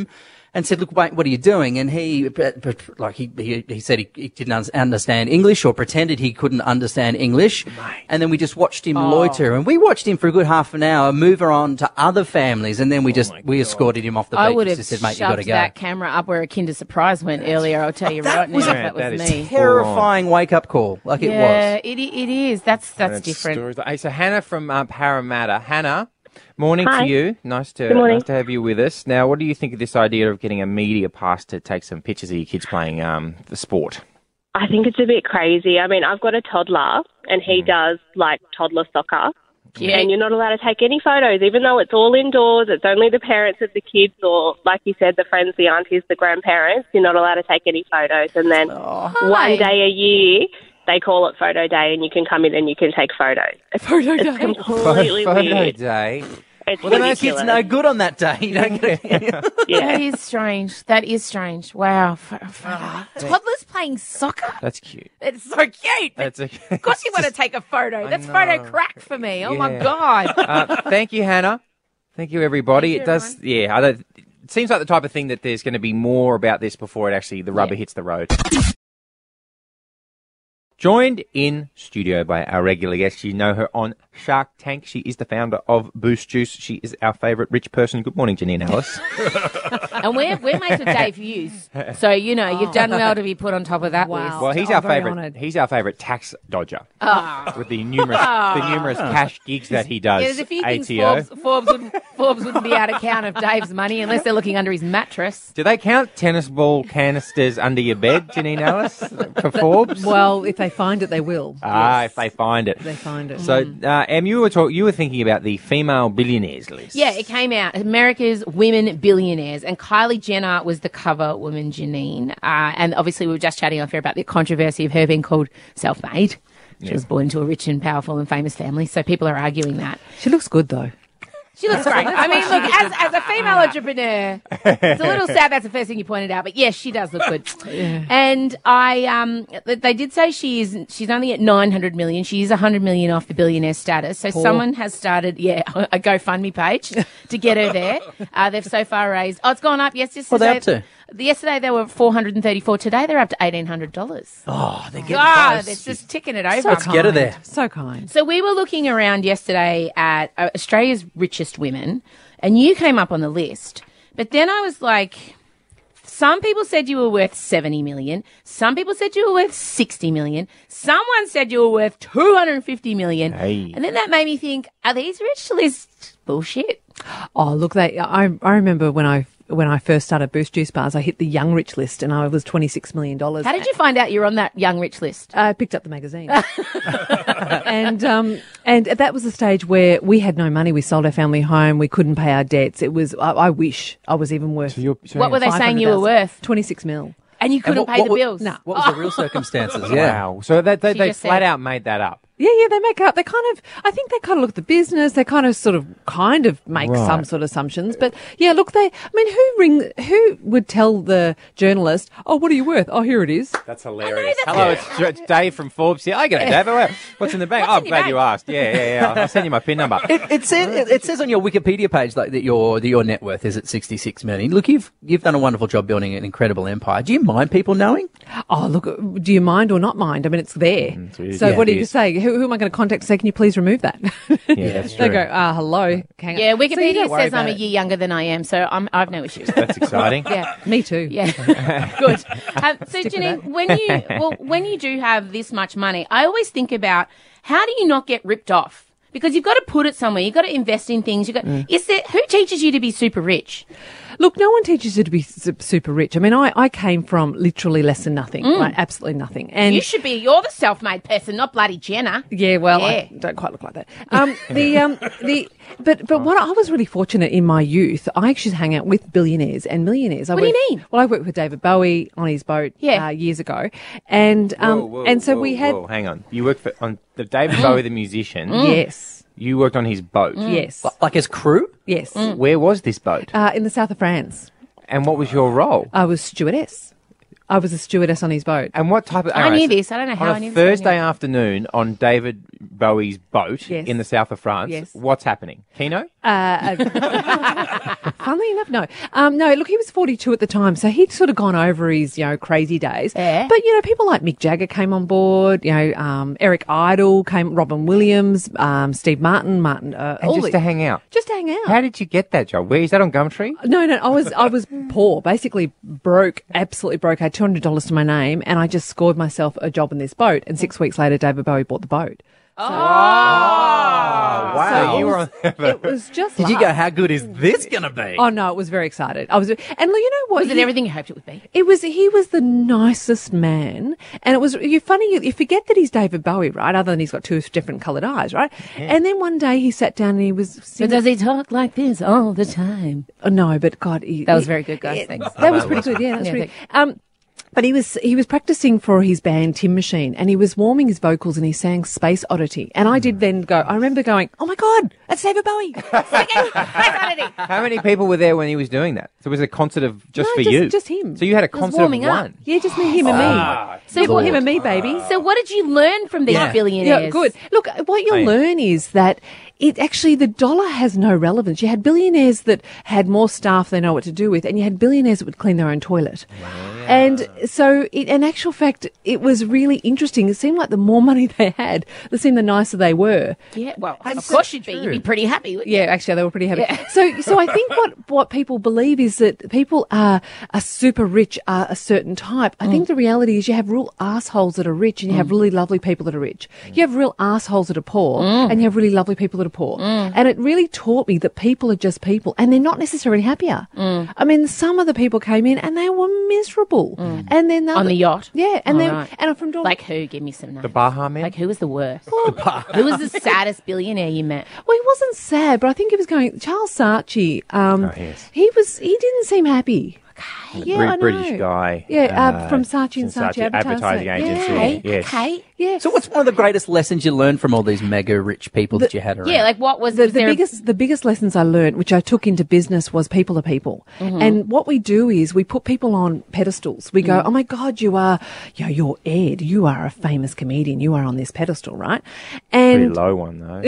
and said, "Look, wait, what are you doing?" And he, like, he he, he said he, he didn't un- understand English or pretended he couldn't understand English. Mate. And then we just watched him Oh. loiter, and we watched him for a good half an hour, move her on to other families, and then we just we escorted him off the I beach. would have Just said, "Mate, you got to shoved go." that camera up where a Kinder Surprise went earlier. I'll tell you right now. was if a- that was that is me. Terrifying wake up call, like it yeah, was. it i- it is. That's that's And different. stories like- Hey, so Hannah from uh, Parramatta. Hannah, morning Hi. to you. Nice to Good morning. nice to have you with us. Now, what do you think of this idea of getting a media pass to take some pictures of your kids playing um, the sport? I think it's a bit crazy. I mean, I've got a toddler, and he does like toddler soccer. Yeah. And you're not allowed to take any photos, even though it's all indoors. It's only the parents of the kids, or like you said, the friends, the aunties, the grandparents. You're not allowed to take any photos. And then one day a year, they call it photo day, and you can come in and you can take photos. It's, Photo it's day. completely Photo weird. day. It's Well, then those ridiculous. kids no good on that day. You don't get it. Yeah. That is strange. That is strange. Wow. F- f- Toddlers playing soccer. That's cute. It's so cute. That's a, Of course you want to take a photo. That's photo crack for me. Oh, my God. uh, thank you, Hannah. Thank you, everybody. Thank you, it does, yeah. I don't, it seems like the type of thing that there's going to be more about this before it actually the rubber Yeah. hits the road. Joined in studio by our regular guest. You know her on Shark Tank. She is the founder of Boost Juice. She is our favourite rich person. Good morning, Janine Ellis. And we're, we're mates with Dave Hughes. So, you know, you've done well to be put on top of that Wow. list. Well, he's I'm our very favourite. honoured. He's our favourite tax dodger Oh. with the numerous the numerous cash gigs that he does. Yeah, there's a few A things T O. Forbes, Forbes, wouldn't, Forbes wouldn't be able to count of Dave's money unless they're looking under his mattress. Do they count tennis ball canisters under your bed, Janine Ellis, for Forbes? Well, if they find it, they will. Ah, Yes. if they find it. They find it. So, uh, Em, you were talk- you were thinking about the female billionaires list. Yeah, it came out. America's women billionaires. And Kylie Jenner was the cover woman, Janine. Uh, and obviously we were just chatting off air about the controversy of her being called self-made. She Yeah. was born into a rich and powerful and famous family. So people are arguing that. She looks good, though. She looks great. I mean, look, as, as a female entrepreneur, it's a little sad that's the first thing you pointed out, but yes, she does look good. And I, um, they did say she is, she's only at nine hundred million. She is one hundred million off the billionaire status. So Poor. someone has started, yeah, a GoFundMe page to get her there. Uh, they've so far raised, oh, it's gone up. Yes, yesterday. What are they up to? Yesterday they were four hundred thirty-four. Today they're up to eighteen hundred dollars. Oh, they're getting God, close. it's just ticking it over. Let's get her there. So kind. So we were looking around yesterday at uh, Australia's richest women, and you came up on the list. But then I was like, some people said you were worth seventy million. Some people said you were worth sixty million. Someone said you were worth two hundred fifty million. Hey. And then that made me think, are these rich lists bullshit? Oh, look, they. I I remember when I when I first started Boost Juice Bars, I hit the Young Rich list, and I was twenty six million dollars. How did you find out you're on that young rich list? I picked up the magazine, and um, and that was the stage where we had no money. We sold our family home. We couldn't pay our debts. It was. I, I wish I was even worth. So you're, so What were they saying you were worth? Twenty six mil. And you couldn't what- pay what the were- bills? No. What was the real circumstances? Yeah. Wow. So they, they, She they just flat said- out made that up. Yeah, yeah, they make up. They kind of, I think they kind of look at the business. They kind of sort of, kind of make Right. some sort of assumptions. But yeah, look, they, I mean, who ring, who would tell the journalist, oh, what are you worth? Oh, here it is. That's hilarious. that's Hello, good. it's, it's Dave from Forbes here. I get it, Dave. Oh, well, what's in the bank? What's Oh, in I'm your glad bank? you asked. Yeah, yeah, yeah. I'll send you my PIN number. It, it says it, it says on your Wikipedia page like that your that your net worth is at sixty six million. Look, you've you've done a wonderful job building an incredible empire. Do you mind people knowing? Oh, look, do you mind or not mind? I mean, it's there. so it is. so Yeah, what do it you is. say? Who, who am I going to contact to say, can you please remove that? Yeah, that's They true. go, ah, hello. Hang on. Yeah, So you Wikipedia don't worry says I'm about a it. year younger than I am, so I'm, I've no issues. That's exciting. Yeah. Me too. Yeah, good. Um, so, Stick with Janine, that. when you well, when you do have this much money, I always think about how do you not get ripped off? Because you've got to put it somewhere. You've got to invest in things. You got. Mm. Is there who teaches you to be super rich? Look, no one teaches you to be su- super rich. I mean, I, I came from literally less than nothing, like absolutely nothing. And You should be. You're the self-made person, not bloody Jenna. yeah, well, Yeah. I don't quite look like that. Um, the um, the but but what I was really fortunate in my youth, I actually hang out with billionaires and millionaires. I What do you worked- mean? Well, I worked with David Bowie on his boat Yeah. uh, years ago, and um, Whoa, whoa, and so whoa, we had whoa, hang on. You worked for on the David Bowie, the musician. yes, You worked on his boat. yes, Like as crew? yes, Where was this boat? uh, in the south of France. And what was your role? I was stewardess. I was a stewardess on his boat. And what type of... I all knew so this. I don't know how on I a knew this. Thursday afternoon on David Bowie's boat Yes. in the south of France, Yes. what's happening? Keno? Uh, funnily enough, no. Um, no, look, he was forty-two at the time, so he'd sort of gone over his, you know, crazy days. Yeah. But, you know, people like Mick Jagger came on board, you know, um, Eric Idle came, Robin Williams, um, Steve Martin, Martin, uh, And all just the- to hang out. Just to hang out. How did you get that job? Where is that on Gumtree? No, no, I was I was poor, basically broke, absolutely broke. I had two hundred dollars to my name, and I just scored myself a job in this boat. And six weeks later, David Bowie bought the boat. Oh, wow. So you were on It was just. Did you luck. go, how good is this going to be? Oh no, I was very excited. I was, and you know what? Was it He- everything you hoped it would be? It was. He was the nicest man, and it was. You're funny. You, you forget that he's David Bowie, right? Other than he's got two different coloured eyes, right? And then one day he sat down and he was. But Singing, does he talk like this all the time? oh, no, but God, he, That was he- very good, guys. it- Thanks. That was pretty good. Yeah, that's Yeah, pretty. Um, but he was he was practicing for his band Tin Machine, and he was warming his vocals, and he sang Space Oddity. And I did then go. I remember going, "Oh my God, that's David Bowie!" How many people were there when he was doing that? So it was a concert of just No, for just- you? just him. So you had a was concert of warming up. one? Yeah, just me, him, and Ah, me. So what- him and me, baby. So what did you learn from these Yeah. billionaires? Yeah, good. Look, what you'll Hey. learn is that it actually, the dollar has no relevance. You had billionaires that had more staff they know what to do with, and you had billionaires that would clean their own toilet. And so, it, in actual fact, it was really interesting. It seemed like the more money they had, it seemed the nicer they were. Yeah, well, And of so- course you'd be. You'd be pretty happy. wouldn't you? Yeah, actually, they were pretty happy. Yeah. So, so I think what, what people believe is that people are, are super rich, are a certain type. I think the reality is you have real assholes that are rich, and you have really lovely people that are rich. You have real assholes that are poor, and you have really lovely people that are poor. And it really taught me that people are just people, and they're not necessarily happier. I mean, some of the people came in and they were miserable, and then On the yacht? yeah, and Oh, then right. and from dawn, Like who? Give me some names. The Baha men? Like who was the worst? Who was the saddest billionaire you met? Well, he wasn't sad, but I think he was going. Charles Saatchi, um, Oh, yes. he was. He didn't seem happy. Yeah, Brit- I know. British guy. Yeah, uh, uh, from Saatchi and from Saatchi Advertising Advertising. Agency. Yeah. Yes. Okay. Yeah. So what's one of the greatest lessons you learned from all these mega rich people that you had around? Yeah, like what was, The, was the there a- biggest the biggest lessons I learned, which I took into business, was people are people. Mm-hmm. And what we do is we put people on pedestals. We Mm. go, oh my God, you are, you know, you're Ed. You are a famous comedian. You are on this pedestal, right? Pretty And low one, though.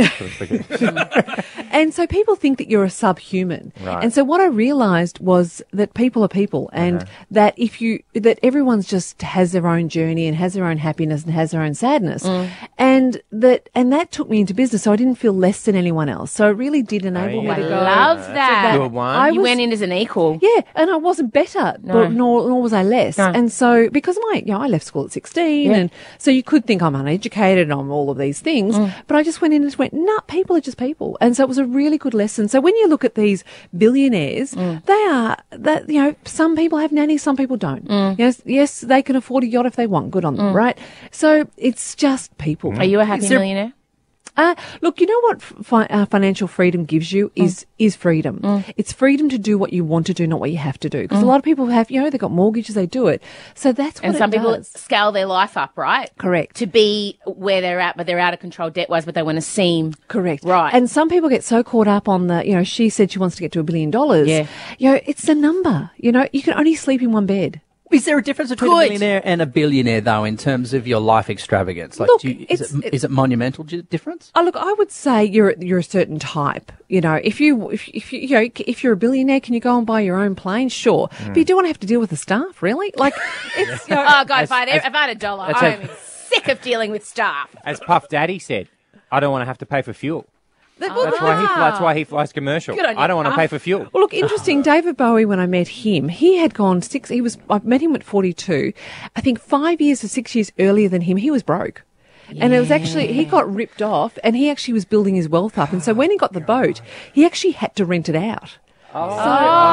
and so people think that you're a subhuman. Right. And so what I realized was that people are people, and Uh-huh. that if you that everyone's just has their own journey and has their own happiness and has their own sadness, Mm. and that and that took me into business. So I didn't feel less than anyone else. So it really did enable Oh, me yeah. to go. Love so that. Good one. I you was, went in as an equal. yeah, and I wasn't better, No. but nor nor was I less. No. And so because my you know I left school at sixteen, Yeah. and so you could think I'm uneducated, I'm all of these things, Mm. but I just went in and just went, nah, people are just people, and so it was a really good lesson. So when you look at these billionaires, Mm. they are that you know some people have nannies, some people don't. Mm. Yes, yes, they can afford a yacht if they want. Good on them, right? So it's just people. Are you a happy Is there- millionaire? Uh, look, you know what fi- uh, financial freedom gives you is is freedom. It's freedom to do what you want to do, not what you have to do. Because a lot of people have, you know, they've got mortgages, they do it. So that's what And it some people does. scale their life up, right? Correct. To be where they're at, but they're out of control debt-wise, but they want to seem Correct. right. And some people get so caught up on the, you know, she said she wants to get to a billion dollars. Yeah. You know, it's a number. You know, you can only sleep in one bed. Is there a difference between Good. a millionaire and a billionaire, though, in terms of your life extravagance? Like, Look, do you, is, it's- it, is it monumental di- difference? Oh, look, I would say you're you're a certain type. You know, if you if, if you, you know if you're a billionaire, can you go and buy your own plane? Sure, but you don't want to have to deal with the staff, really. Like, it's you know, oh, God, if I, had, as- if I had a dollar, as I'm a- sick of dealing with staff. As Puff Daddy said, I don't want to have to pay for fuel. that- That's why he. That's why he flies commercial. Good on you, I don't want to Puff. pay for fuel. Well, look, interesting. David Bowie, when I met him, he had gone six. He was. I met him at forty-two. I think five years or six years earlier than him, he was broke. And it was actually, he got ripped off, and he actually was building his wealth up. And so when he got the boat, he actually had to rent it out. Oh. So,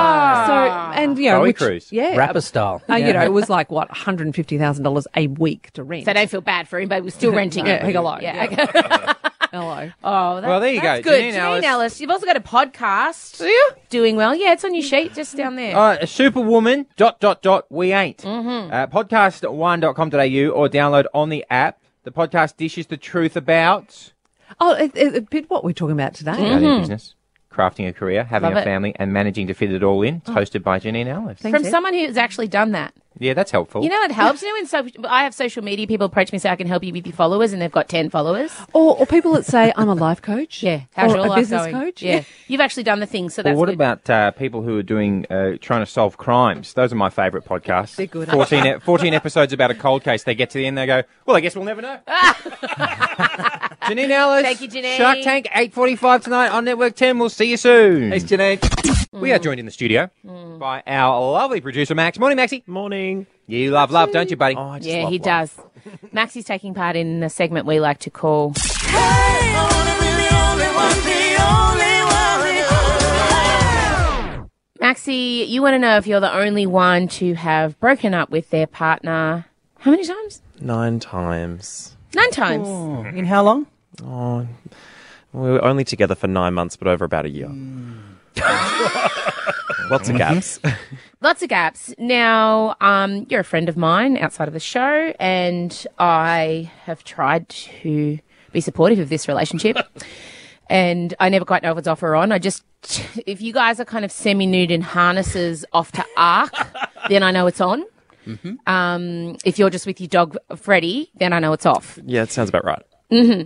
so and you know, Bowie which, cruise. yeah, Rapper style. Uh, Yeah. You know, it was like what one hundred fifty thousand dollars a week to rent. So don't feel bad for him, but we're still renting Yeah, it. hello. Yeah. Yeah. Hello. Oh, that, Well, there you that's go. good. Janine Janine Ellis. Ellis. You've also got a podcast. Doing well. Yeah, it's on your sheet just down there. All right, Superwoman, dot, dot, dot, we ain't. Mm-hmm. Uh, podcast one dot com dot a u or download on the app. The podcast dishes the truth about Oh, it, it, a bit what we're talking about today. starting a business, crafting a career, having Love a it. family, and managing to fit it all in. It's hosted by Janine Ellis. Thanks, From Ed. someone who's actually done that. Yeah, that's helpful. You know, it helps. You know, when so, I have social media people approach me and say I can help you with your followers, and they've got ten followers. Or, or people that say, I'm a life coach. Yeah. How's or your a life business going? coach. Yeah. You've actually done the thing, so Well, that's what good. about uh, people who are doing uh, trying to solve crimes? Those are my favourite podcasts. They're good, fourteen, e- fourteen episodes about a cold case. They get to the end, they go, well, I guess we'll never know. Janine Ellis. Thank you, Janine. Shark Tank, eight forty-five tonight on Network ten. We'll see you soon. Thanks, Janine. We are joined in the studio by our lovely producer, Max. Morning, Maxie. Morning. You love love, don't you, buddy? Oh, I just Yeah, love he love. does. Max is taking part in a segment we like to call. Maxie, you want to know if you're the only one to have broken up with their partner. How many times? Nine times. Nine times. Oh, in how long? Oh, we were only together for nine months, but over about a year. Lots of gaps. Lots of gaps. Now, um, you're a friend of mine outside of the show, and I have tried to be supportive of this relationship. And I never quite know if it's off or on. I just, if you guys are kind of semi-nude in harnesses off to Ark, then I know it's on. Mm-hmm. Um, if you're just with your dog, Freddie, then I know it's off. Yeah, it sounds about right. Mm-hmm.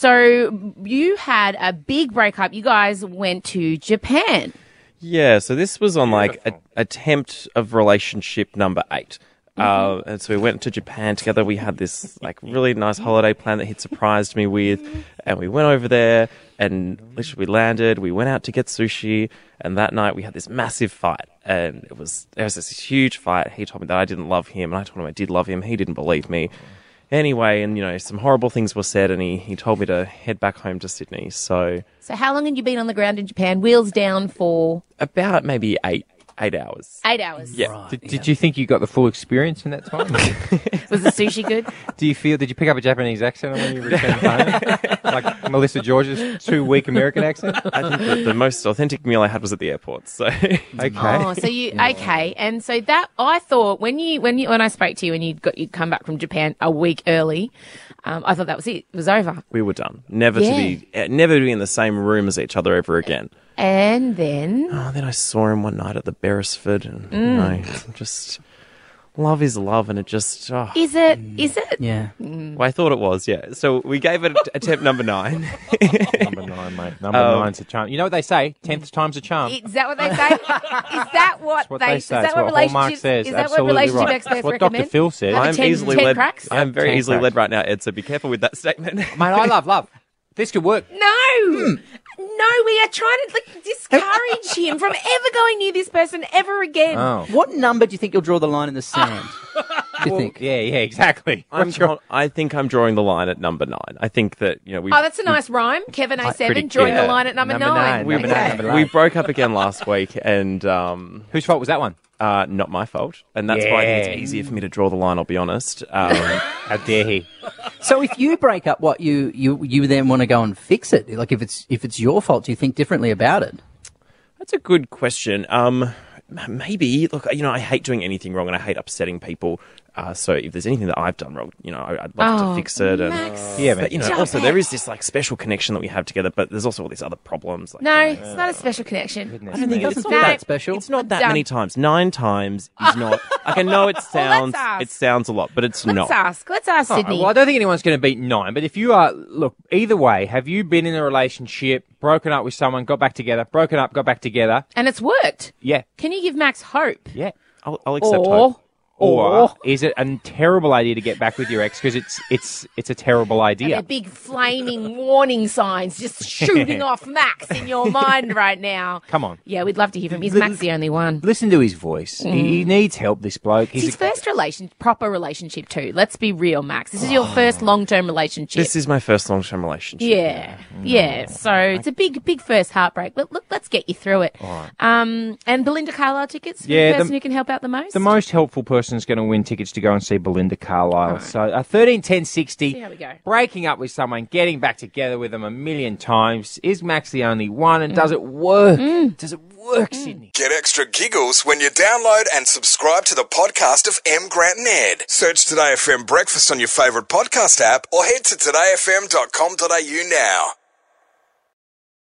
So you had a big breakup. You guys went to Japan. Yeah, so this was on like a attempt of relationship number eight. Uh, and so we went to Japan together. We had this like really nice holiday plan that he'd surprised me with, and we went over there. And literally, we landed. We went out to get sushi, and that night we had this massive fight. And it was there was this huge fight. He told me that I didn't love him, and I told him I did love him. He didn't believe me. Anyway, and you know, some horrible things were said, and he he told me to head back home to Sydney. So So how long had you been on the ground in Japan? Wheels down for about maybe eight eight hours. eight hours. Yeah. Did, did you think you got the full experience in that time? Was the sushi good? Do you feel, did you pick up a Japanese accent when you returned home? Like Melissa George's two-week American accent? I think that the most authentic meal I had was at the airport. So Okay. Oh, so you okay? And so that I thought when you when you when I spoke to you and you got you come back from Japan a week early, um, I thought that was it. It was over. we were done. Never Yeah. to be, uh, never to be in the same room as each other ever again. And then Oh, then I saw him one night at the Beresford, and you Mm. know, just love is love, and it just. Oh. is it is it? Yeah. Well, I thought it was, yeah. So we gave it attempt number nine. Number nine, mate. Number Um, nine's a charm. You know what they say? Tenth time's a charm. Is that what they say? Is that what, That's what they, they Is say. that That's what what Hallmark relationships? says. Is that Absolutely what relationship right. experts That's what recommend? Doctor Phil says. Have a I'm ten, easily ten led. cracks? I'm very Ten easily cracks. led right now, Ed. So be careful with that statement. Mate, I love love. This could work. No, no, we are trying to like discourage him from ever going near this person ever again. Oh. What number do you think you'll draw the line in the sand? do you think? Yeah, yeah, exactly. I'm What's your- con- I think I'm drawing the line at number nine. I think that you know we. Oh, that's a nice rhyme. Kevin A seven pretty drawing good. the line at number, Number nine. we, Number nine, number nine. we broke up again last week, and um, Whose fault was that one? uh, not my fault. And that's why I think Yeah. it's easier for me to draw the line. I'll be honest. Um, How dare he? So if you break up, what you you you then want to go and fix it? Like if it's if it's your fault, do you think differently about it? That's a good question. Um, m- maybe. Look, you know, I hate doing anything wrong, and I hate upsetting people. Uh, so if there's anything that I've done wrong, you know, I- I'd love Oh, to fix it. And Max. Yeah, but but you know, Stop also it. there is this like special connection that we have together. But there's also all these other problems. Like, No, you know, it's not a special connection. Goodness I don't think me. it's Doesn't not feel that that special. It's not that Done. many times. Nine times is not. Like I know it sounds. ask. It sounds a lot, but it's Let's not. ask. Let's ask All right, Sydney. well, I don't think anyone's going to beat nine, but if you are, look, either way, have you been in a relationship, broken up with someone, got back together, broken up, got back together? and it's worked. Yeah, Can you give Max hope? yeah. I'll, I'll accept Or, hope. Or or is it a terrible idea to get back with your ex because it's it's it's a terrible are idea? there big flaming warning signs just shooting off Max in your mind right now? Come on. Yeah, we'd love to hear from him. Is Max the only one? Listen to his voice. He, he needs help, this bloke. It's He's his a- first relation, proper relationship too. Let's be real, Max. This is your first long-term relationship. This is my first long-term relationship. Yeah, yeah. So it's a big, big first heartbreak. But look, let's get you through it. Um, and Belinda Carlisle tickets for Yeah, the the- person who can help out the most. The most helpful person is going to win tickets to go and see Belinda Carlisle. So uh, thirteen ten sixty. See how we go. Breaking up with someone, getting back together with them a million times. Is Max the only one? And does it work? Does it work, Sydney? Get extra giggles when you download and subscribe to the podcast of M. Grant and Ed. Search Today F M Breakfast on your favourite podcast app or head to today f m dot com dot a u now.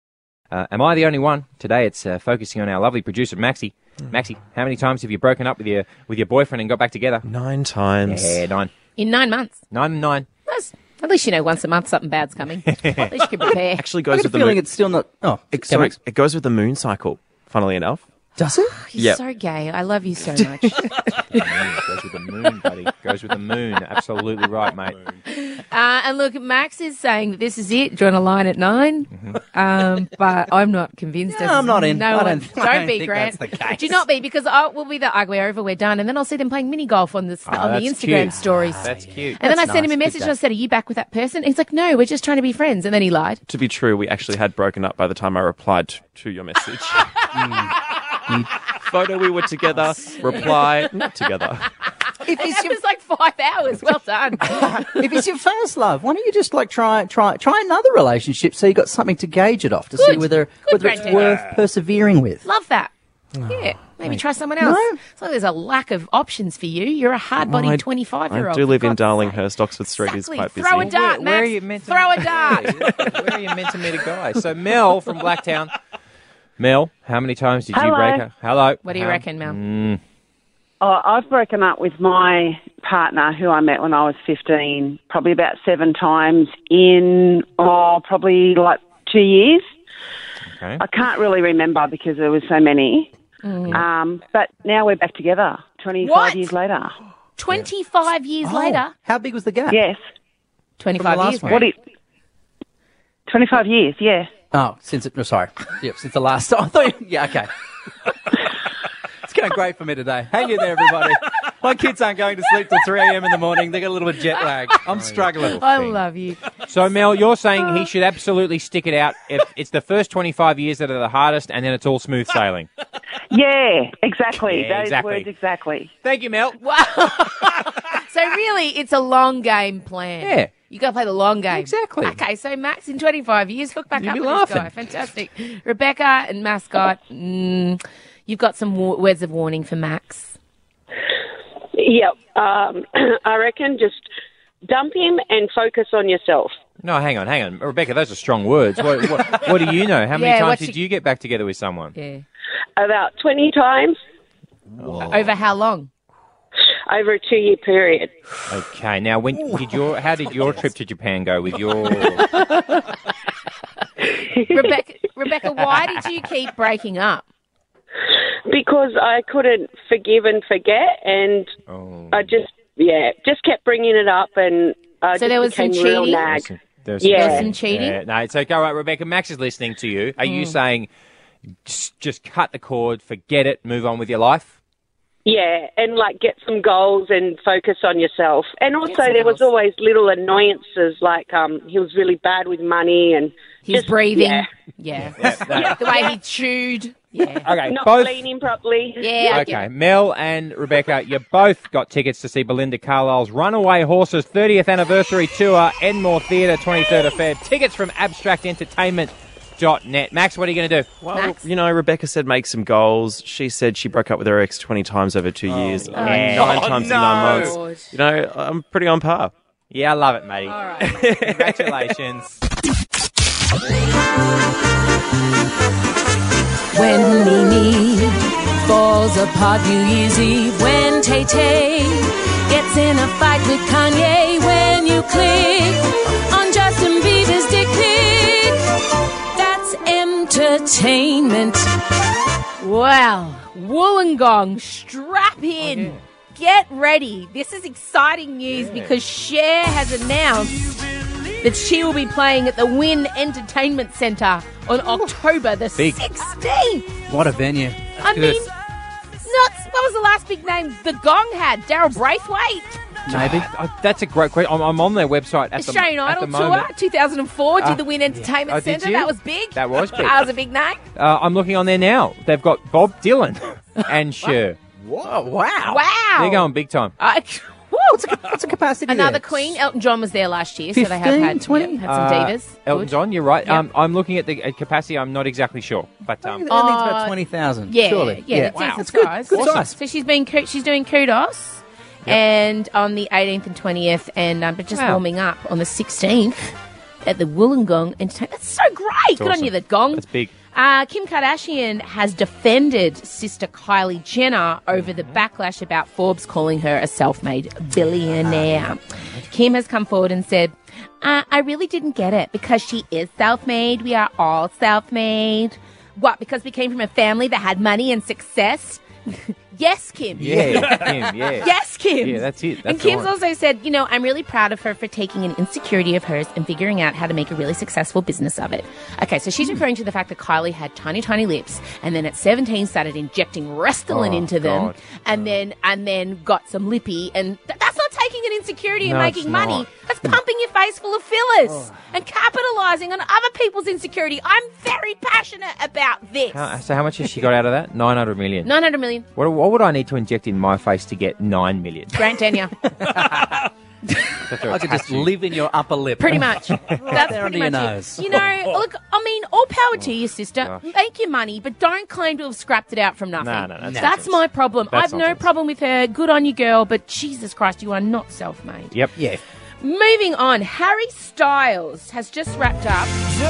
Uh, am I the only one? Today it's uh, focusing on our lovely producer, Maxie. Maxie, how many times have you broken up with your with your boyfriend and got back together? Nine times. Yeah, nine. In nine months. Nine and nine. That's, at least you know once a month something bad's coming. At least you can prepare. Actually I goes get a with the feeling moon. it's still not. Oh, It, go sorry, Max. it goes with the moon cycle, funnily enough. Does it? You're Yep. so gay. I love you so much. Mm, goes with the moon, buddy. Goes with the moon. Absolutely right, mate. Uh, and look, Max is saying that this is it. Drawn a line at nine. Um, but I'm not convinced. No, as I'm not in. No I one. don't- I don't be, think Grant. that's the case. Do not be, because I will be the ugly over. We're done, and then I'll see them playing mini golf on the Oh, on the that's Instagram cute. stories. That's cute. And then I That's sent him a nice. message Good and I said, "Are you back with that person?" And he's like, "No, we're just trying to be friends." And then he lied. To be true, we actually had broken up by the time I replied t- to your message. Photo, we were together. Reply, not together. If And it's that your, was like five hours. Well done. if it's your first love, why don't you just like try try try another relationship so you got something to gauge it off to see Good. whether Good, whether it's Brendan. worth persevering with. Love that. Yeah, maybe try someone else. No. So there's a lack of options for you. You're a hard-bodied Well, I- twenty-five-year-old. I do live for in God's sake. Darlinghurst, Oxford Street Exactly. is quite busy. Throw a dart, Where- Max. where are you meant to- Throw a dart. Where are you meant to meet a guy? So Mel from Blacktown. Mel, how many times did you Hello. break up? Hello. What do you How- reckon, Mel? Mm, Oh, I've broken up with my partner who I met when I was fifteen, probably about seven times in, oh, probably like two years. okay. I can't really remember because there was so many. Um, but now we're back together, twenty-five What? years later. twenty-five years Oh, later? how big was the gap? Yes. twenty-five last years. one. What is twenty-five years, yeah. Oh, since it. No, sorry. Yep, since the last time. I thought. You, yeah, okay. It's going great for me today. Hang in there, everybody. My kids aren't going to sleep till three a.m. in the morning. They got a little bit of jet lag. I'm struggling. I love you. So Mel, you're saying he should absolutely stick it out. If it's the first twenty-five years that are the hardest, and then it's all smooth sailing. Yeah, exactly. Yeah, Those exactly. words exactly. Thank you, Mel. Wow. So really, it's a long game plan. Yeah. You got to play the long game. Exactly. Okay, so Max, in twenty-five years, hook back You'd up be with laughing. this guy. Fantastic. Rebecca and Mascot, mm, you've got some wa- words of warning for Max. Yep. Um, I reckon just dump him and focus on yourself. No, hang on, hang on, Rebecca. Those are strong words. What, what, what do you know? How many Yeah, times what's did your- you get back together with someone? Yeah. About twenty times Over how long? over a two-year period. Okay. Now, when did your how did your trip to Japan go with your? Rebecca, Rebecca, why did you keep breaking up? Because I couldn't forgive and forget, and Oh. I just, yeah, just kept bringing it up, and I So just there was some became real cheating? nag. There's Yeah. There's some cheating? Yeah, no, it's okay. All right, Rebecca. Max is listening to you. Are you Mm. saying just, just cut the cord, forget it, move on with your life? Yeah, and like get some goals and focus on yourself. And also, some there was goals. always little annoyances, like um, he was really bad with money and His just, breathing. yeah. Yeah. Yeah, that- The way he chewed. Yeah. Okay, not both. cleaning properly. Yeah. I get Okay, it. Mel and Rebecca, you both got tickets to see Belinda Carlisle's Runaway Horses thirtieth Anniversary Tour, Enmore Theatre, twenty-third of February. Tickets from abstract entertainment dot net. Max, what are you going to do? Well, Max? you know, Rebecca said make some goals. She said she broke up with her ex twenty times over two years. I mean, yeah. nine Oh, times no. in nine Lord. months. You know, I'm pretty on par. Yeah, I love it, matey. All right. Congratulations. When Mimi falls apart New Year's Eve, when Tay Tay gets in a fight with Kanye, when you click on Justin Bieber's dick pic, that's entertainment. Wow. Wollongong, strap in. Get ready. This is exciting news because Cher has announced that she will be playing at the Wynn Entertainment Centre on October the Big. sixteenth. What a venue. I mean, nuts. What was the last big name the Gong had? Daryl Braithwaite? Maybe. Uh, that's a great question. I'm, I'm on their website at Australian the, at Idol the Tour, moment. two thousand four, did Uh, the Wynn Entertainment Oh, did Centre. you? That was big. That was big. That was a big name. Uh, I'm looking on there now. They've got Bob Dylan and Cher. Whoa, wow. Wow. They're going big time. Uh, What's a, what's a capacity Another there? Queen. Elton John was there last year, so they have fifteen, had, twenty? yep, had some Uh, divas. Elton Good. John, you're right. Yep. Um, I'm looking at the at capacity. I'm not exactly sure, but I um, think it's about Uh, twenty thousand, Yeah, surely. yeah, that's wow. decent That's good, size. good Awesome. size. So she's been ku- she's doing Kudos, and on the eighteenth and twentieth, and um, but just Wow. warming up on the sixteenth at the Wollongong Entertainment. That's so great. Good awesome. on you, the Gong. That's big. Uh, Kim Kardashian has defended sister Kylie Jenner over the backlash about Forbes calling her a self-made billionaire. Kim has come forward and said, uh, I really didn't get it because she is self-made. We are all self-made. What, because we came from a family that had money and success? Yes, Kim. Yeah, Kim, yeah. Yes, Kim. Yeah, that's it. That's and Kim's the one. also said, you know, I'm really proud of her for taking an insecurity of hers and figuring out how to make a really successful business of it. Okay, so she's referring to the fact that Kylie had tiny, tiny lips and then at seventeen started injecting Restylane Oh, into them God. and then and then got some lippy. And th- that's not taking an insecurity and No, it's making money. not. That's pumping your face full of fillers and capitalising on other people's insecurity. I'm very passionate about this. How, so how much has she got out of that? nine hundred million. nine hundred million. What, what would I need to inject in my face to get nine million? Grant tenure. I could just live in your upper lip. Pretty much. That's there pretty under much your it. nose. You know, look, I mean, all power to you, sister. gosh. Make your money, but don't claim to have scrapped it out from nothing. No, no, that's That's nonsense. my problem. That's I've no nonsense. problem with her. Good on you, girl, but Jesus Christ, you are not self-made. Yep. Yeah. Moving on, Harry Styles has just wrapped up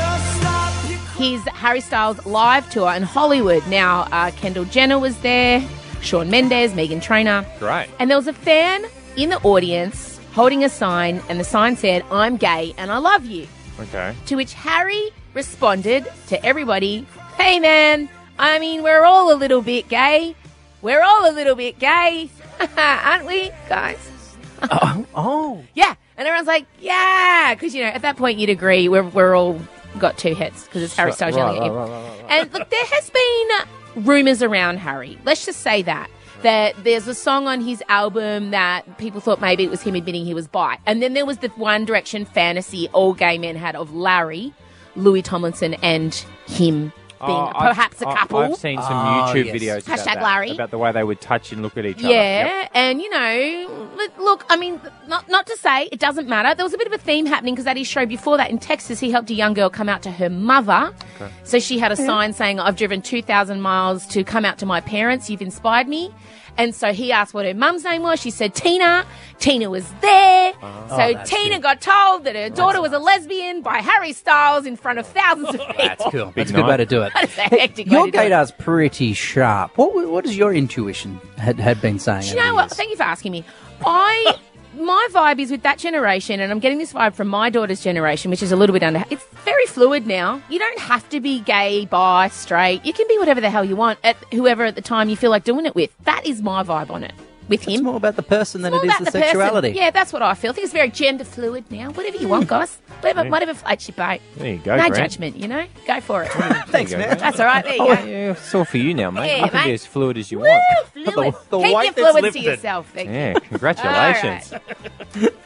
his Harry Styles live tour in Hollywood. Now, uh, Kendall Jenner was there, Shawn Mendes, Meghan Trainor. Great. And there was a fan in the audience holding a sign, and the sign said, I'm gay and I love you. Okay. To which Harry responded to everybody, hey man, I mean, we're all a little bit gay. We're all a little bit gay. Aren't we, guys? Oh. oh. Yeah. And everyone's like, yeah. Because, you know, at that point you'd agree we're, we're all got two heads because it's Harry Styles Right, yelling at you. right, right, right, right. And look, there has been rumours around Harry. Let's just say that. That there's a song on his album that people thought maybe it was him admitting he was bi. And then there was the One Direction fantasy all gay men had of Larry, Louis Tomlinson, and him being Oh, I've- perhaps a I- couple. I've seen some Oh, YouTube yes. videos about, Hashtag that, Larry. about the way they would touch and look at each other. Yeah, Yep. and you know, look- look, I mean, not not to say it doesn't matter. There was a bit of a theme happening because at his show before that in Texas, he helped a young girl come out to her mother. Okay. So she had a sign saying, I've driven two thousand miles to come out to my parents. You've inspired me. And so he asked what her mum's name was. She said Tina. Tina was there. Uh-huh. So Oh, that's Tina good. got told that her daughter was a lesbian by Harry Styles in front of thousands of people. That's cool. Big That's a good night. way to do it. That is a hectic way Your to do it. gator's pretty sharp. What what is your intuition had, had been saying? Do you over know the what? years? Thank you for asking me. I my vibe is with that generation, and I'm getting this vibe from my daughter's generation, which is a little bit under. It's very fluid now. You don't have to be gay, bi, straight. You can be whatever the hell you want at whoever at the time you feel like doing it with. That is my vibe on it. With It's him. more about the person than It's it more is the, about the person. sexuality. Yeah, that's what I feel. I think it's very gender fluid now. Whatever you want, guys. Whatever, whatever floats your boat. There you go, No Grant. judgment, you know. Go for it. Thanks, There you go, man. That's all right. There you Oh, go. yeah, it's all for you now, mate. Yeah, you can mate. be as fluid as you Woo, want. fluid. The- the Keep weight your that's fluid to lifted. yourself. Thank you. Yeah, congratulations. All right.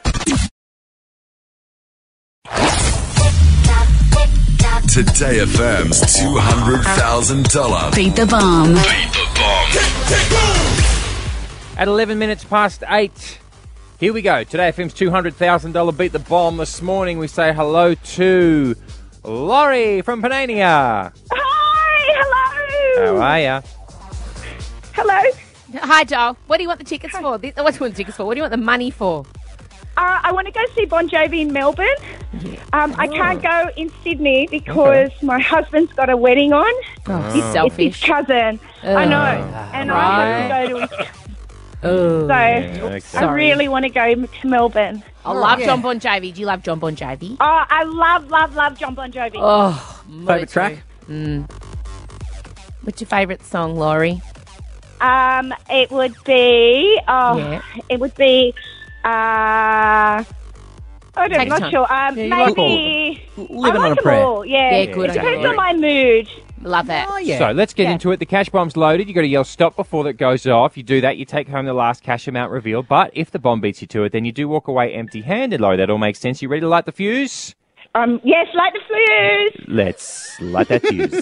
Today F M's two hundred thousand dollars Beat the bomb. Beat the Bomb. At eleven minutes past eight, here we go. Today F M's two hundred thousand dollars Beat the Bomb. This morning we say hello to Laurie from Panania. Hi, hello. How are ya? Hello. Hi, Joel. What do you want the tickets for? This- What do you want the tickets for? What do you want the money for? Uh, I want to go see Bon Jovi in Melbourne. Um, I can't go in Sydney because my husband's got a wedding on. Oh, he's It's selfish. his cousin. I know. And I have to go to his... Oh. So okay. I Sorry. really want to go to Melbourne. I love John Bon Jovi. Do you love John Bon Jovi? Oh, I love, love, love John Bon Jovi. Oh, Favourite track? Mm. What's your favourite song, Laurie? Um, it would be... Oh, Yeah. it would be... Uh, I don't, Take I'm not time. sure. Um, Yeah, you maybe... Living I on like a them prayer. all, yeah. Yeah, good It idea. depends on my mood. Love that. Oh, yeah. So let's get Yeah. into it. The cash bomb's loaded. You've got to yell stop before that goes off. You do that, you take home the last cash amount revealed. But if the bomb beats you to it, then you do walk away empty-handed, Laurie. That all makes sense. You ready to light the fuse? Um, yes, like the fuse. Let's light that fuse.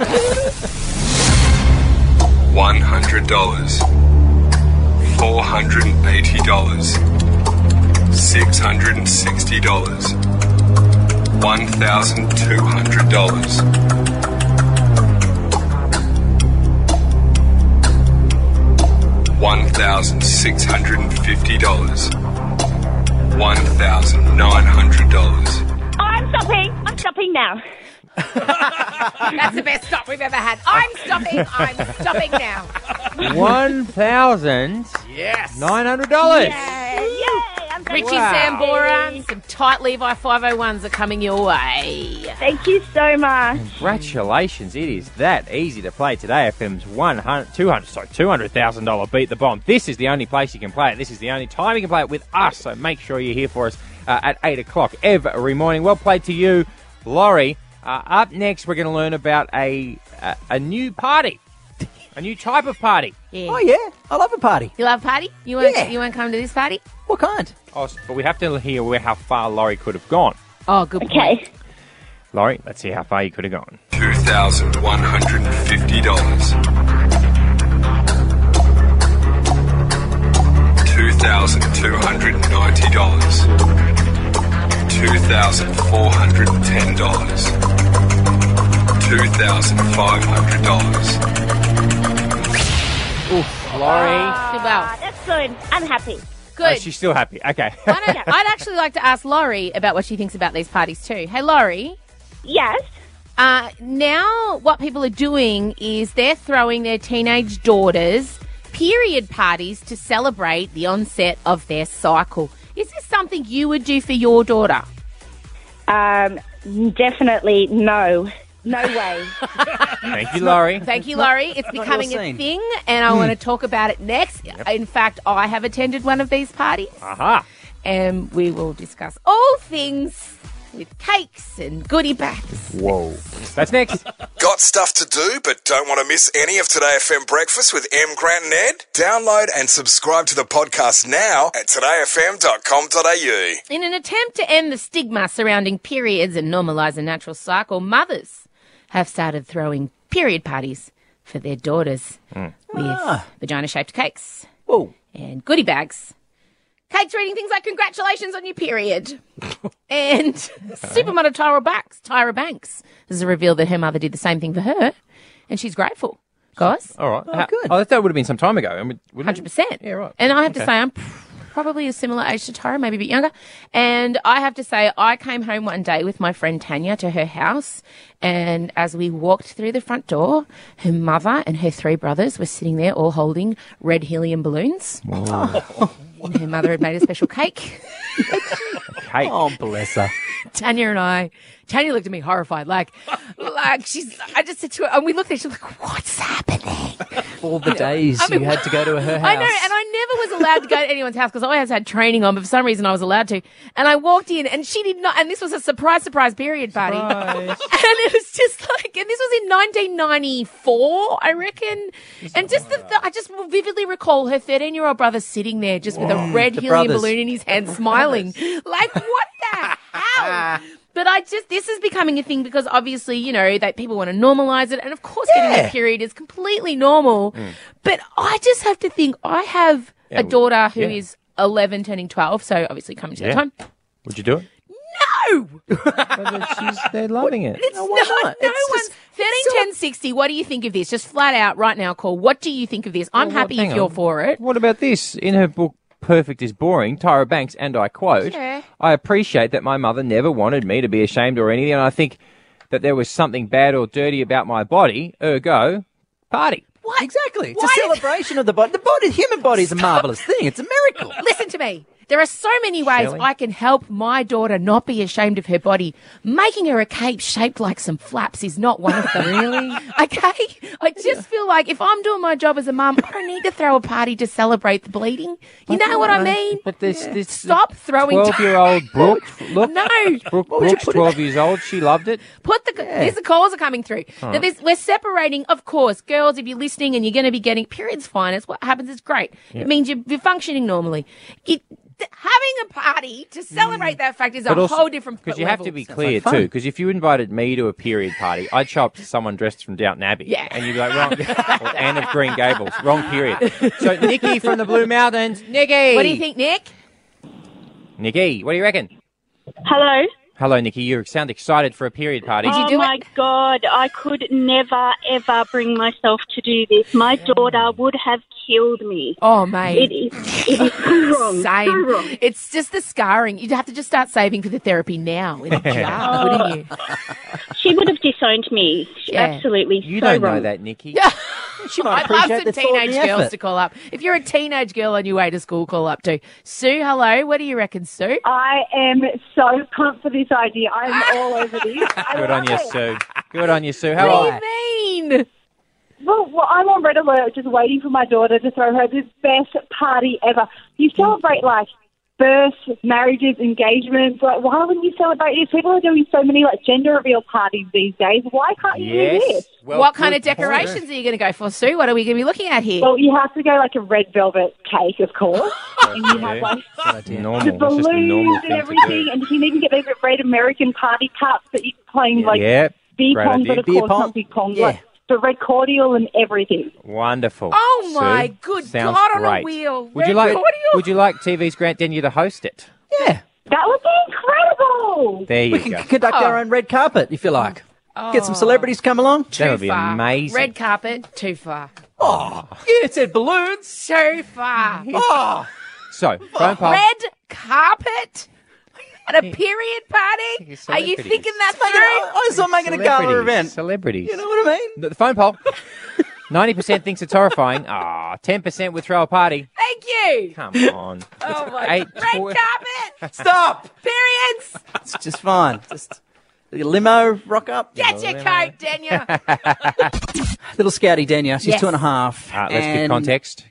one hundred dollars. four hundred eighty dollars. six hundred sixty dollars. one thousand two hundred dollars. one thousand six hundred fifty dollars. one thousand nine hundred dollars. Oh, I'm stopping. I'm stopping now. That's the best stop we've ever had. I'm stopping. I'm stopping now. One thousand Yes. nine hundred dollars. Yay, I'm very Richie Wow. Sambora, some tight Levi five oh ones are coming your way. Thank you so much. Congratulations! It is that easy to play Today F M's one hundred, two hundred, sorry, two hundred thousand dollar Beat the Bomb. This is the only place you can play it. This is the only time you can play it with us. So make sure you're here for us uh, at eight o'clock every morning. Well played to you, Laurie. Uh, up next, we're going to learn about a, a a new party, a new type of party. Yeah. Oh, yeah. I love a party. You love party? You want Yeah. you want to come to this party? What kind? Oh, but we have to hear where how far Laurie could have gone. Oh, good point. Okay. Laurie, let's see how far you could have gone. two thousand one hundred fifty dollars. two thousand two hundred ninety dollars. two thousand four hundred ten dollars. two thousand five hundred dollars. Oof, Laurie. Too well. Ah, that's good. I'm happy. Good. Oh, she's still happy. Okay. I'd, I'd actually like to ask Laurie about what she thinks about these parties too. Hey, Laurie. Yes. Uh, now, what people are doing is they're throwing their teenage daughters period parties to celebrate the onset of their cycle. Is this something you would do for your daughter? Um, definitely no. No way. Thank you, Laurie. Thank you, Laurie. It's not becoming your a scene. thing, and I want to talk about it next. In fact, I have attended one of these parties, Aha. and we will discuss all things with cakes and goodie bags. Whoa. That's next. Got stuff to do but don't want to miss any of Today F M Breakfast with M. Grant and Ed? Download and subscribe to the podcast now at today f m dot com dot a u. In an attempt to end the stigma surrounding periods and normalise a natural cycle, mothers have started throwing period parties for their daughters with Ah. vagina-shaped cakes Whoa. and goodie bags. Cakes reading things like congratulations on your period. And supermodel Tyra Banks, Tyra Banks has revealed that her mother did the same thing for her, and she's grateful. Guys? All right. Oh, How- good. Oh, that would have been some time ago. and we- wouldn't one hundred it? percent. Yeah, right. And I have to Okay. say, I'm pr- probably a similar age to Tyra, maybe a bit younger. And I have to say, I came home one day with my friend Tanya to her house. And as we walked through the front door, her mother and her three brothers were sitting there all holding red helium balloons. And her mother had made a special cake. Cake. Oh, bless her. Tanya and I, Tanya looked at me horrified, like, like she's, I just said to her, and we looked at her, she's like, what's happening? All the days I mean, you had to go to her house. I know, and I never was allowed to go to anyone's house because I always had training on, but for some reason I was allowed to. And I walked in, and she did not, and this was a surprise, surprise period party. Surprise. And it was just like, and this was in nineteen ninety-four, I reckon. And just the, the, I just vividly recall her thirteen-year-old brother sitting there just with a red the helium brothers. balloon in his hand, smiling. Like, what the hell? But I just, this is becoming a thing because obviously, you know, that people want to normalize it. And of course, getting Yeah. a period is completely normal. But I just have to think, I have Yeah, a daughter who yeah. is eleven turning twelve. So obviously coming to Yeah. that time. Would you do it? No! But she's, they're loving it. It's No, why no, not? no It's one's just- thirteen, ten, sixty. What do you think of this? Just flat out right now, call. What do you think of this? I'm Well, happy hang if you're on. for it. What about this? In her book, Perfect is Boring, Tyra Banks, and I quote, Yeah. I appreciate that my mother never wanted me to be ashamed or anything, and I think that there was something bad or dirty about my body, ergo, party. What? Exactly. It's Why a did- celebration of the body. The body, human body is a marvellous thing. It's a miracle. Listen to me. There are so many ways Shelley? I can help my daughter not be ashamed of her body. Making her a cape shaped like some flaps is not one of them. Really? Okay? I just feel like if I'm doing my job as a mum, I don't need to throw a party to celebrate the bleeding. You know what I mean? But this, this Stop throwing twelve-year-old Brooke, look, No. Brooke, would you Brooke's put it- twelve years old. She loved it. Put the these the calls are coming through. Now, this, we're separating, of course, girls. If you're listening and you're going to be getting periods, fine. It's what happens. It's great. It means you're, you're functioning normally. It, th- having a party to celebrate that fact is a But also- whole different Because you have level. to be Sounds clear like fun. too. Because if you invited me to a period party, I'd show up to someone dressed from Downton Abbey. Yeah. And you'd be like, wrong. Or Anne of Green Gables, wrong period. So Nikki from the Blue Mountains, Nikki. What do you think, Nick? Nikki? What do you reckon? Hello. Hello, Nikki. You sound excited for a period party. oh my God, I could never ever bring myself to do this. My daughter would have killed me. Oh, mate. It is, it is so wrong. Same. So wrong. It's just the scarring. You'd have to just start saving for the therapy now in a jar, wouldn't you? She would have disowned me. Yeah. Absolutely. You so don't wrong. know that, Nikki. Yeah. She might I'd love appreciate some the thought and teenage the girls effort. to call up. If you're a teenage girl on your way to school, call up too. Sue, hello. What do you reckon, Sue? I am so pumped for this idea. I'm all over this. I Good on love you, it. Sue. Good on you, Sue. How What are do you mean? Well, well, I'm on Red Alert just waiting for my daughter to throw her the best party ever. You celebrate, like, births, marriages, engagements. Like, why wouldn't you celebrate this? People are doing so many, like, gender reveal parties these days. Why can't you do this? Well, what kind of good decorations point. are you going to go for, Sue? What are we going to be looking at here? Well, you have to go, like, a red velvet cake, of course. and you have, like, Normal. the That's just a normal balloons thing and to everything. do. And you can even get those red American party cups that you can play, like, Yep. beer Great pong, idea. but of Beer course pong? not big pong. Yeah. Like, the red cordial and everything. Wonderful. Oh, my Sue. good Sounds God, on a great. wheel. Would Red you like? cordial. Would you like T V's Grant Denyer to host it? Yeah. That would be incredible. There you We can go. conduct Oh. our own red carpet, if you like. Get some Oh. celebrities to come along. That would be Too far. amazing. Red carpet, too far. Oh, yeah, it said balloons. Too far. Oh, So, phone poll. Red carpet at a period party? Are you Celebrities. thinking that I through? I saw making a gala Celebrities. event. Celebrities. You know what I mean? The the phone poll. ninety percent thinks it's horrifying. Ah, ten percent would throw a party. Thank you. Come on. Oh my Eight, Red tw- carpet. Stop. Periods. It's just fine. Just a limo, rock up. Get your coat, Daniel. Little Scouty Denya. She's Yes. two and a half. Ah, let's give and context.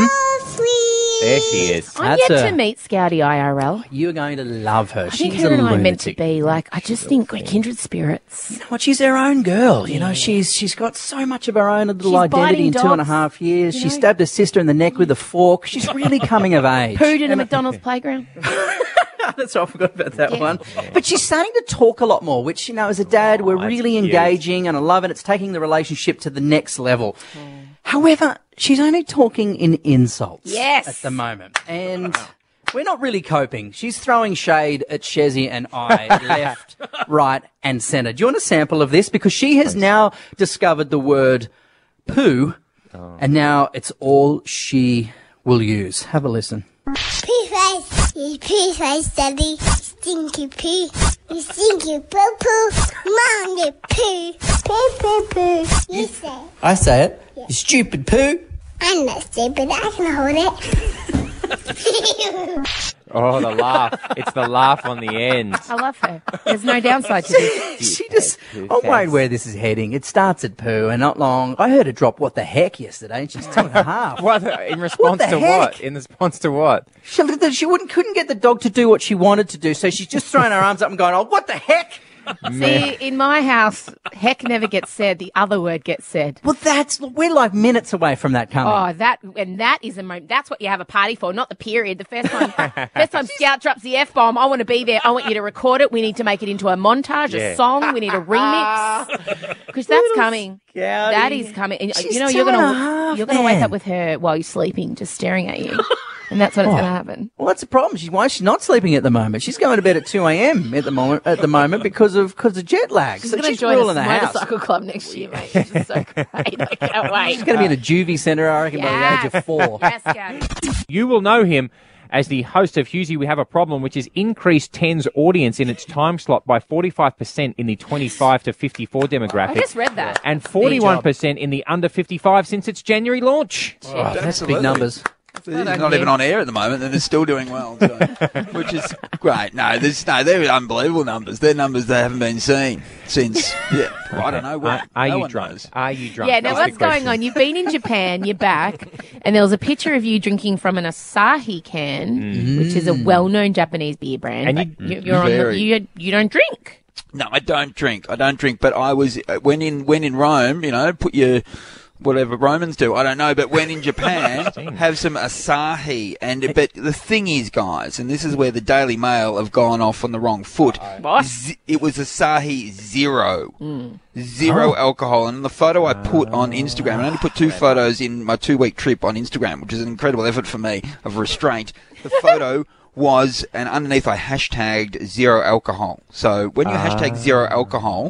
Oh, There she is. I'm That's yet a- to meet Scouty I R L. You're going to love her. I She's think her a and I are lunatic. meant to be like. I just think we're kindred spirits. You know what? She's her own girl. You know, she's she's got so much of her own little She's identity biting in two and a dogs, half years. you She know? stabbed her sister in the neck with a fork. She's really coming of age. Pooed in a McDonald's playground. That's right, I forgot about that Yeah. one. But she's starting to talk a lot more, which, you know, as a dad, we're that's really cute. engaging and I love it. It's taking the relationship to the next level. However, she's only talking in insults Yes. at the moment. And we're not really coping. She's throwing shade at Shezzy and I, left, right, and centre. Do you want a sample of this? Because she has now discovered the word poo, and now it's all she will use. Have a listen. Poo face, you poo face, daddy. Stinky poo, you stinky poo poo. Mom, you poo, poo poo poo. You say, I say it. You stupid poo. I'm not stupid, I can hold it. Oh, the laugh. It's the laugh on the end. I love her. There's no downside to this. She just, I'm worried where this is heading. It starts at poo and not long. I heard her drop what the heck yesterday and she's two and a half. What, in response What the to heck? what? In response to what? She, she wouldn't, couldn't get the dog to do what she wanted to do, so she's just throwing her arms up and going, oh, what the heck? See, in my house, heck never gets said. The other word gets said. Well, that's, we're like minutes away from that coming. Oh, that and that is a moment. That's what you have a party for, not the period. The first time, first time Scout drops the f bomb, I want to be there. I want you to record it. We need to make it into a montage, Yeah. a song. We need a remix because that's coming. Scouty. That is coming. And, She's you know, two you're and gonna a half, you're gonna wake man. up with her while you're sleeping, just staring at you, and that's what's Oh. gonna happen. Well, that's the problem. She's, why is she not sleeping at the moment? She's going to bed at two a.m. at the moment, at the moment because of, because of jet lag. She's so gonna she's join ruling a the house. motorcycle club next year, mate. She's just so great. I can't wait. She's going to be in a juvie centre, I reckon, by the age of four. Yes, Scouty. You will know him as the host of Hughesy We Have a Problem, which has increased ten's audience in its time slot by forty-five percent in the twenty-five to fifty-four demographic. I just read that. And forty-one percent in the under fifty-five since its January launch. Oh, that's big Absolutely. numbers. He's not even on air at the moment, and they're still doing well, so, which is great. No, there's no, they're unbelievable numbers. They're numbers that haven't been seen since. Yeah, well, I don't know. What, Are, are no you one drunk? knows. Are you drunk? Yeah, now That's the what's going question. on? You've been in Japan, you're back, and there was a picture of you drinking from an Asahi can, which is a well-known Japanese beer brand. And but you, you're on the, Very. you you don't drink. No, I don't drink. I don't drink. But I was uh, when in when in Rome, you know, put your whatever Romans do. I don't know, but when in Japan, have some Asahi. And but the thing is, guys, and this is where the Daily Mail have gone off on the wrong foot. What? Z- it was Asahi Zero. Zero alcohol. And the photo I put on Instagram, I only put two photos in my two-week trip on Instagram, which is an incredible effort for me of restraint. The photo was, and underneath I hashtagged zero alcohol. So when you hashtag zero alcohol,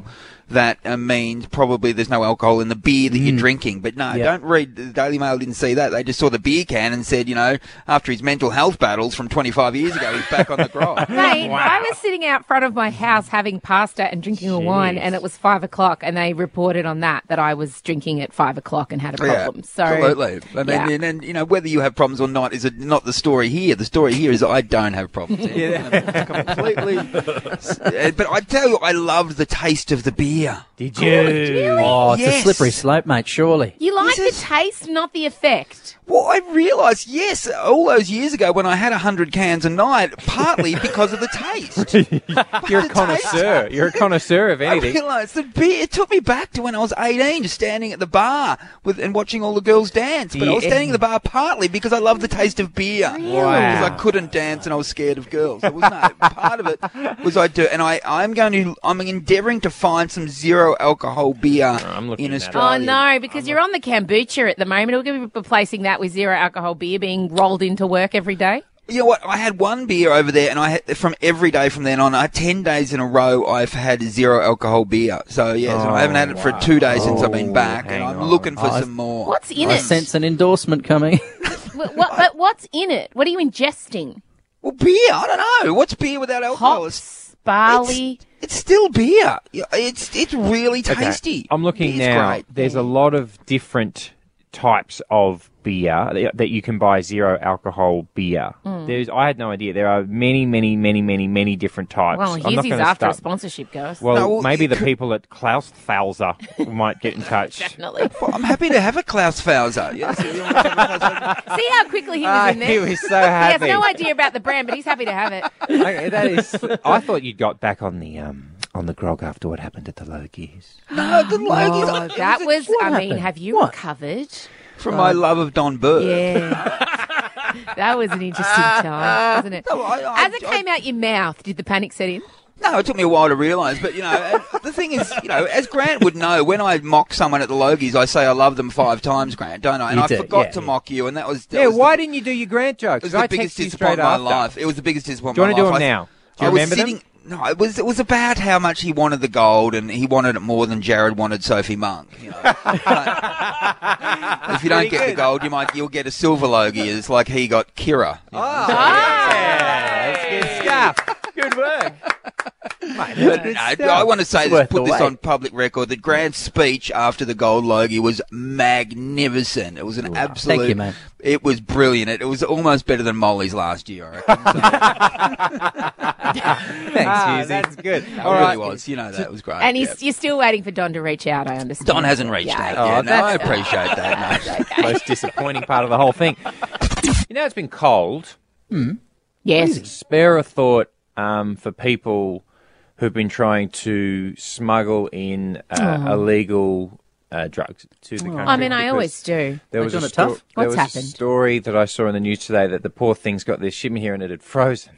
that uh, means probably there's no alcohol in the beer that you're drinking. But no, Yeah. don't read, the Daily Mail didn't see that. They just saw the beer can and said, you know, after his mental health battles from twenty-five years ago, he's back on the grog. Mate, I was sitting out front of my house having pasta and drinking a wine, and it was five o'clock, and they reported on that that I was drinking at five o'clock and had a problem. Yeah, so absolutely. I mean, yeah. and, and, you know, whether you have problems or not is a, not the story here. The story here is I don't have problems. yeah. Completely. Uh, But I tell you, I loved the taste of the beer. Did you? Really? Oh, it's Yes. a slippery slope, mate, surely. You like the taste, not the effect. Well, I realised, yes, all those years ago when I had a hundred cans a night, partly because of the taste. You're a connoisseur. You're a connoisseur of I anything. realised the beer. It took me back to when I was eighteen, just standing at the bar with and watching all the girls dance. But I was Yeah. standing at the bar partly because I loved the taste of beer. Wow. Because I couldn't dance and I was scared of girls. It was no part of it was I do, and I I'm going to I'm endeavouring to find some zero alcohol beer in Oh Australia. no, because you're on the kombucha at the moment. We're going to be replacing that with zero alcohol beer being rolled into work every day. You know what? I had one beer over there, and I had from every day from then on. I had ten days in a row. I've had zero alcohol beer. So yeah, so I haven't had it for two days since I've been back, and I'm looking for Oh, some more. What's in I it? sense an endorsement coming. What, what, but what's in it? What are you ingesting? Well, beer. I don't know. What's beer without alcohol? Hops, barley. It's, it's still beer. Yeah, It's it's really Okay, tasty. I'm looking Beer's now. great. There's a lot of different types of beer that- that you can buy zero alcohol beer. Mm. There's I had no idea. There are many, many, many, many, many different types. Well, I'm here's not his gonna after a start- sponsorship goes. Well, No, well, maybe it the could- people at Klaus Fauser might get in touch. Definitely. Well, I'm happy to have a Klaus Fauser. Yes. See how quickly he was Ah, in there? he was so He has happy. no idea about the brand, but he's happy to have it. Okay, that is. I thought you'd got back on the um on the grog after what happened at the Logies. No, the Logies. Oh, that was, What I mean, happened? have you recovered? From my love of Don Bird. Yeah. That was an interesting time, wasn't it? No, I- I- As it came out your mouth, did the panic set in? No, it took me a while to realise, but you know, and the thing is, you know, as Grant would know, when I mock someone at the Logies, I say I love them five times, Grant, don't I? And You I did, forgot yeah. to mock you, and that was that Yeah, was why the, didn't you do your Grant jokes? it was 'Cause the I biggest texted you disappointment straight of my after. life. It was the biggest disappointment. Do you of my want to do life. them now? Do you I was remember them? sitting, No, it was it was about how much he wanted the gold, and he wanted it more than Jared wanted Sophie Monk. You know? If you don't Pretty get the good. gold, you might you'll get a silver Logie. It's like he got Kira. You know? Yeah, that's good stuff. Good work. Mate, that's good No, stuff. I want to say It's this, worth put the this wait. on public record. That Grant's speech after the gold Logie was magnificent. It was an absolute. Thank you, mate. It was brilliant. It, it was almost better than Molly's last year, I reckon. Thanks, Ah, Husey. that's good. It All really right. was. You know, that was great. And he's, yeah. you're still waiting for Don to reach out, I understand. Don hasn't reached Yeah, out. yeah. Yeah, no, I that's- appreciate that. No. Okay. Most disappointing part of the whole thing. You know, it's been cold. Yes. Spare a thought um, for people who've been trying to smuggle in uh, Oh. illegal uh, drugs to the country. I mean, I because always do. There They was, a, doing it sto- tough? there What's was happened? a story that I saw in the news today that the poor thing's got their shipment here and it had frozen.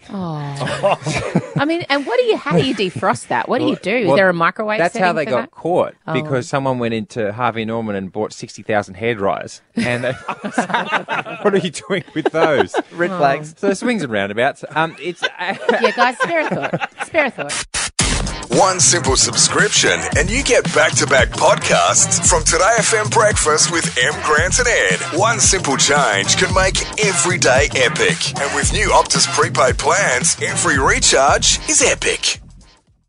Oh. I mean, and what do you, how do you defrost that? What do you do? Is Well, there a microwave That's how setting they for got that? caught Oh. because someone went into Harvey Norman and bought sixty thousand hair dryers. And they, what are you doing with those? Red flags. So swings and roundabouts. Um, it's Yeah, guys, spare a thought. Spare a thought. One simple subscription and you get back-to-back podcasts from Today F M Breakfast with M. Grant and Ed. One simple change can make every day epic. And with new Optus prepaid plans, every recharge is epic.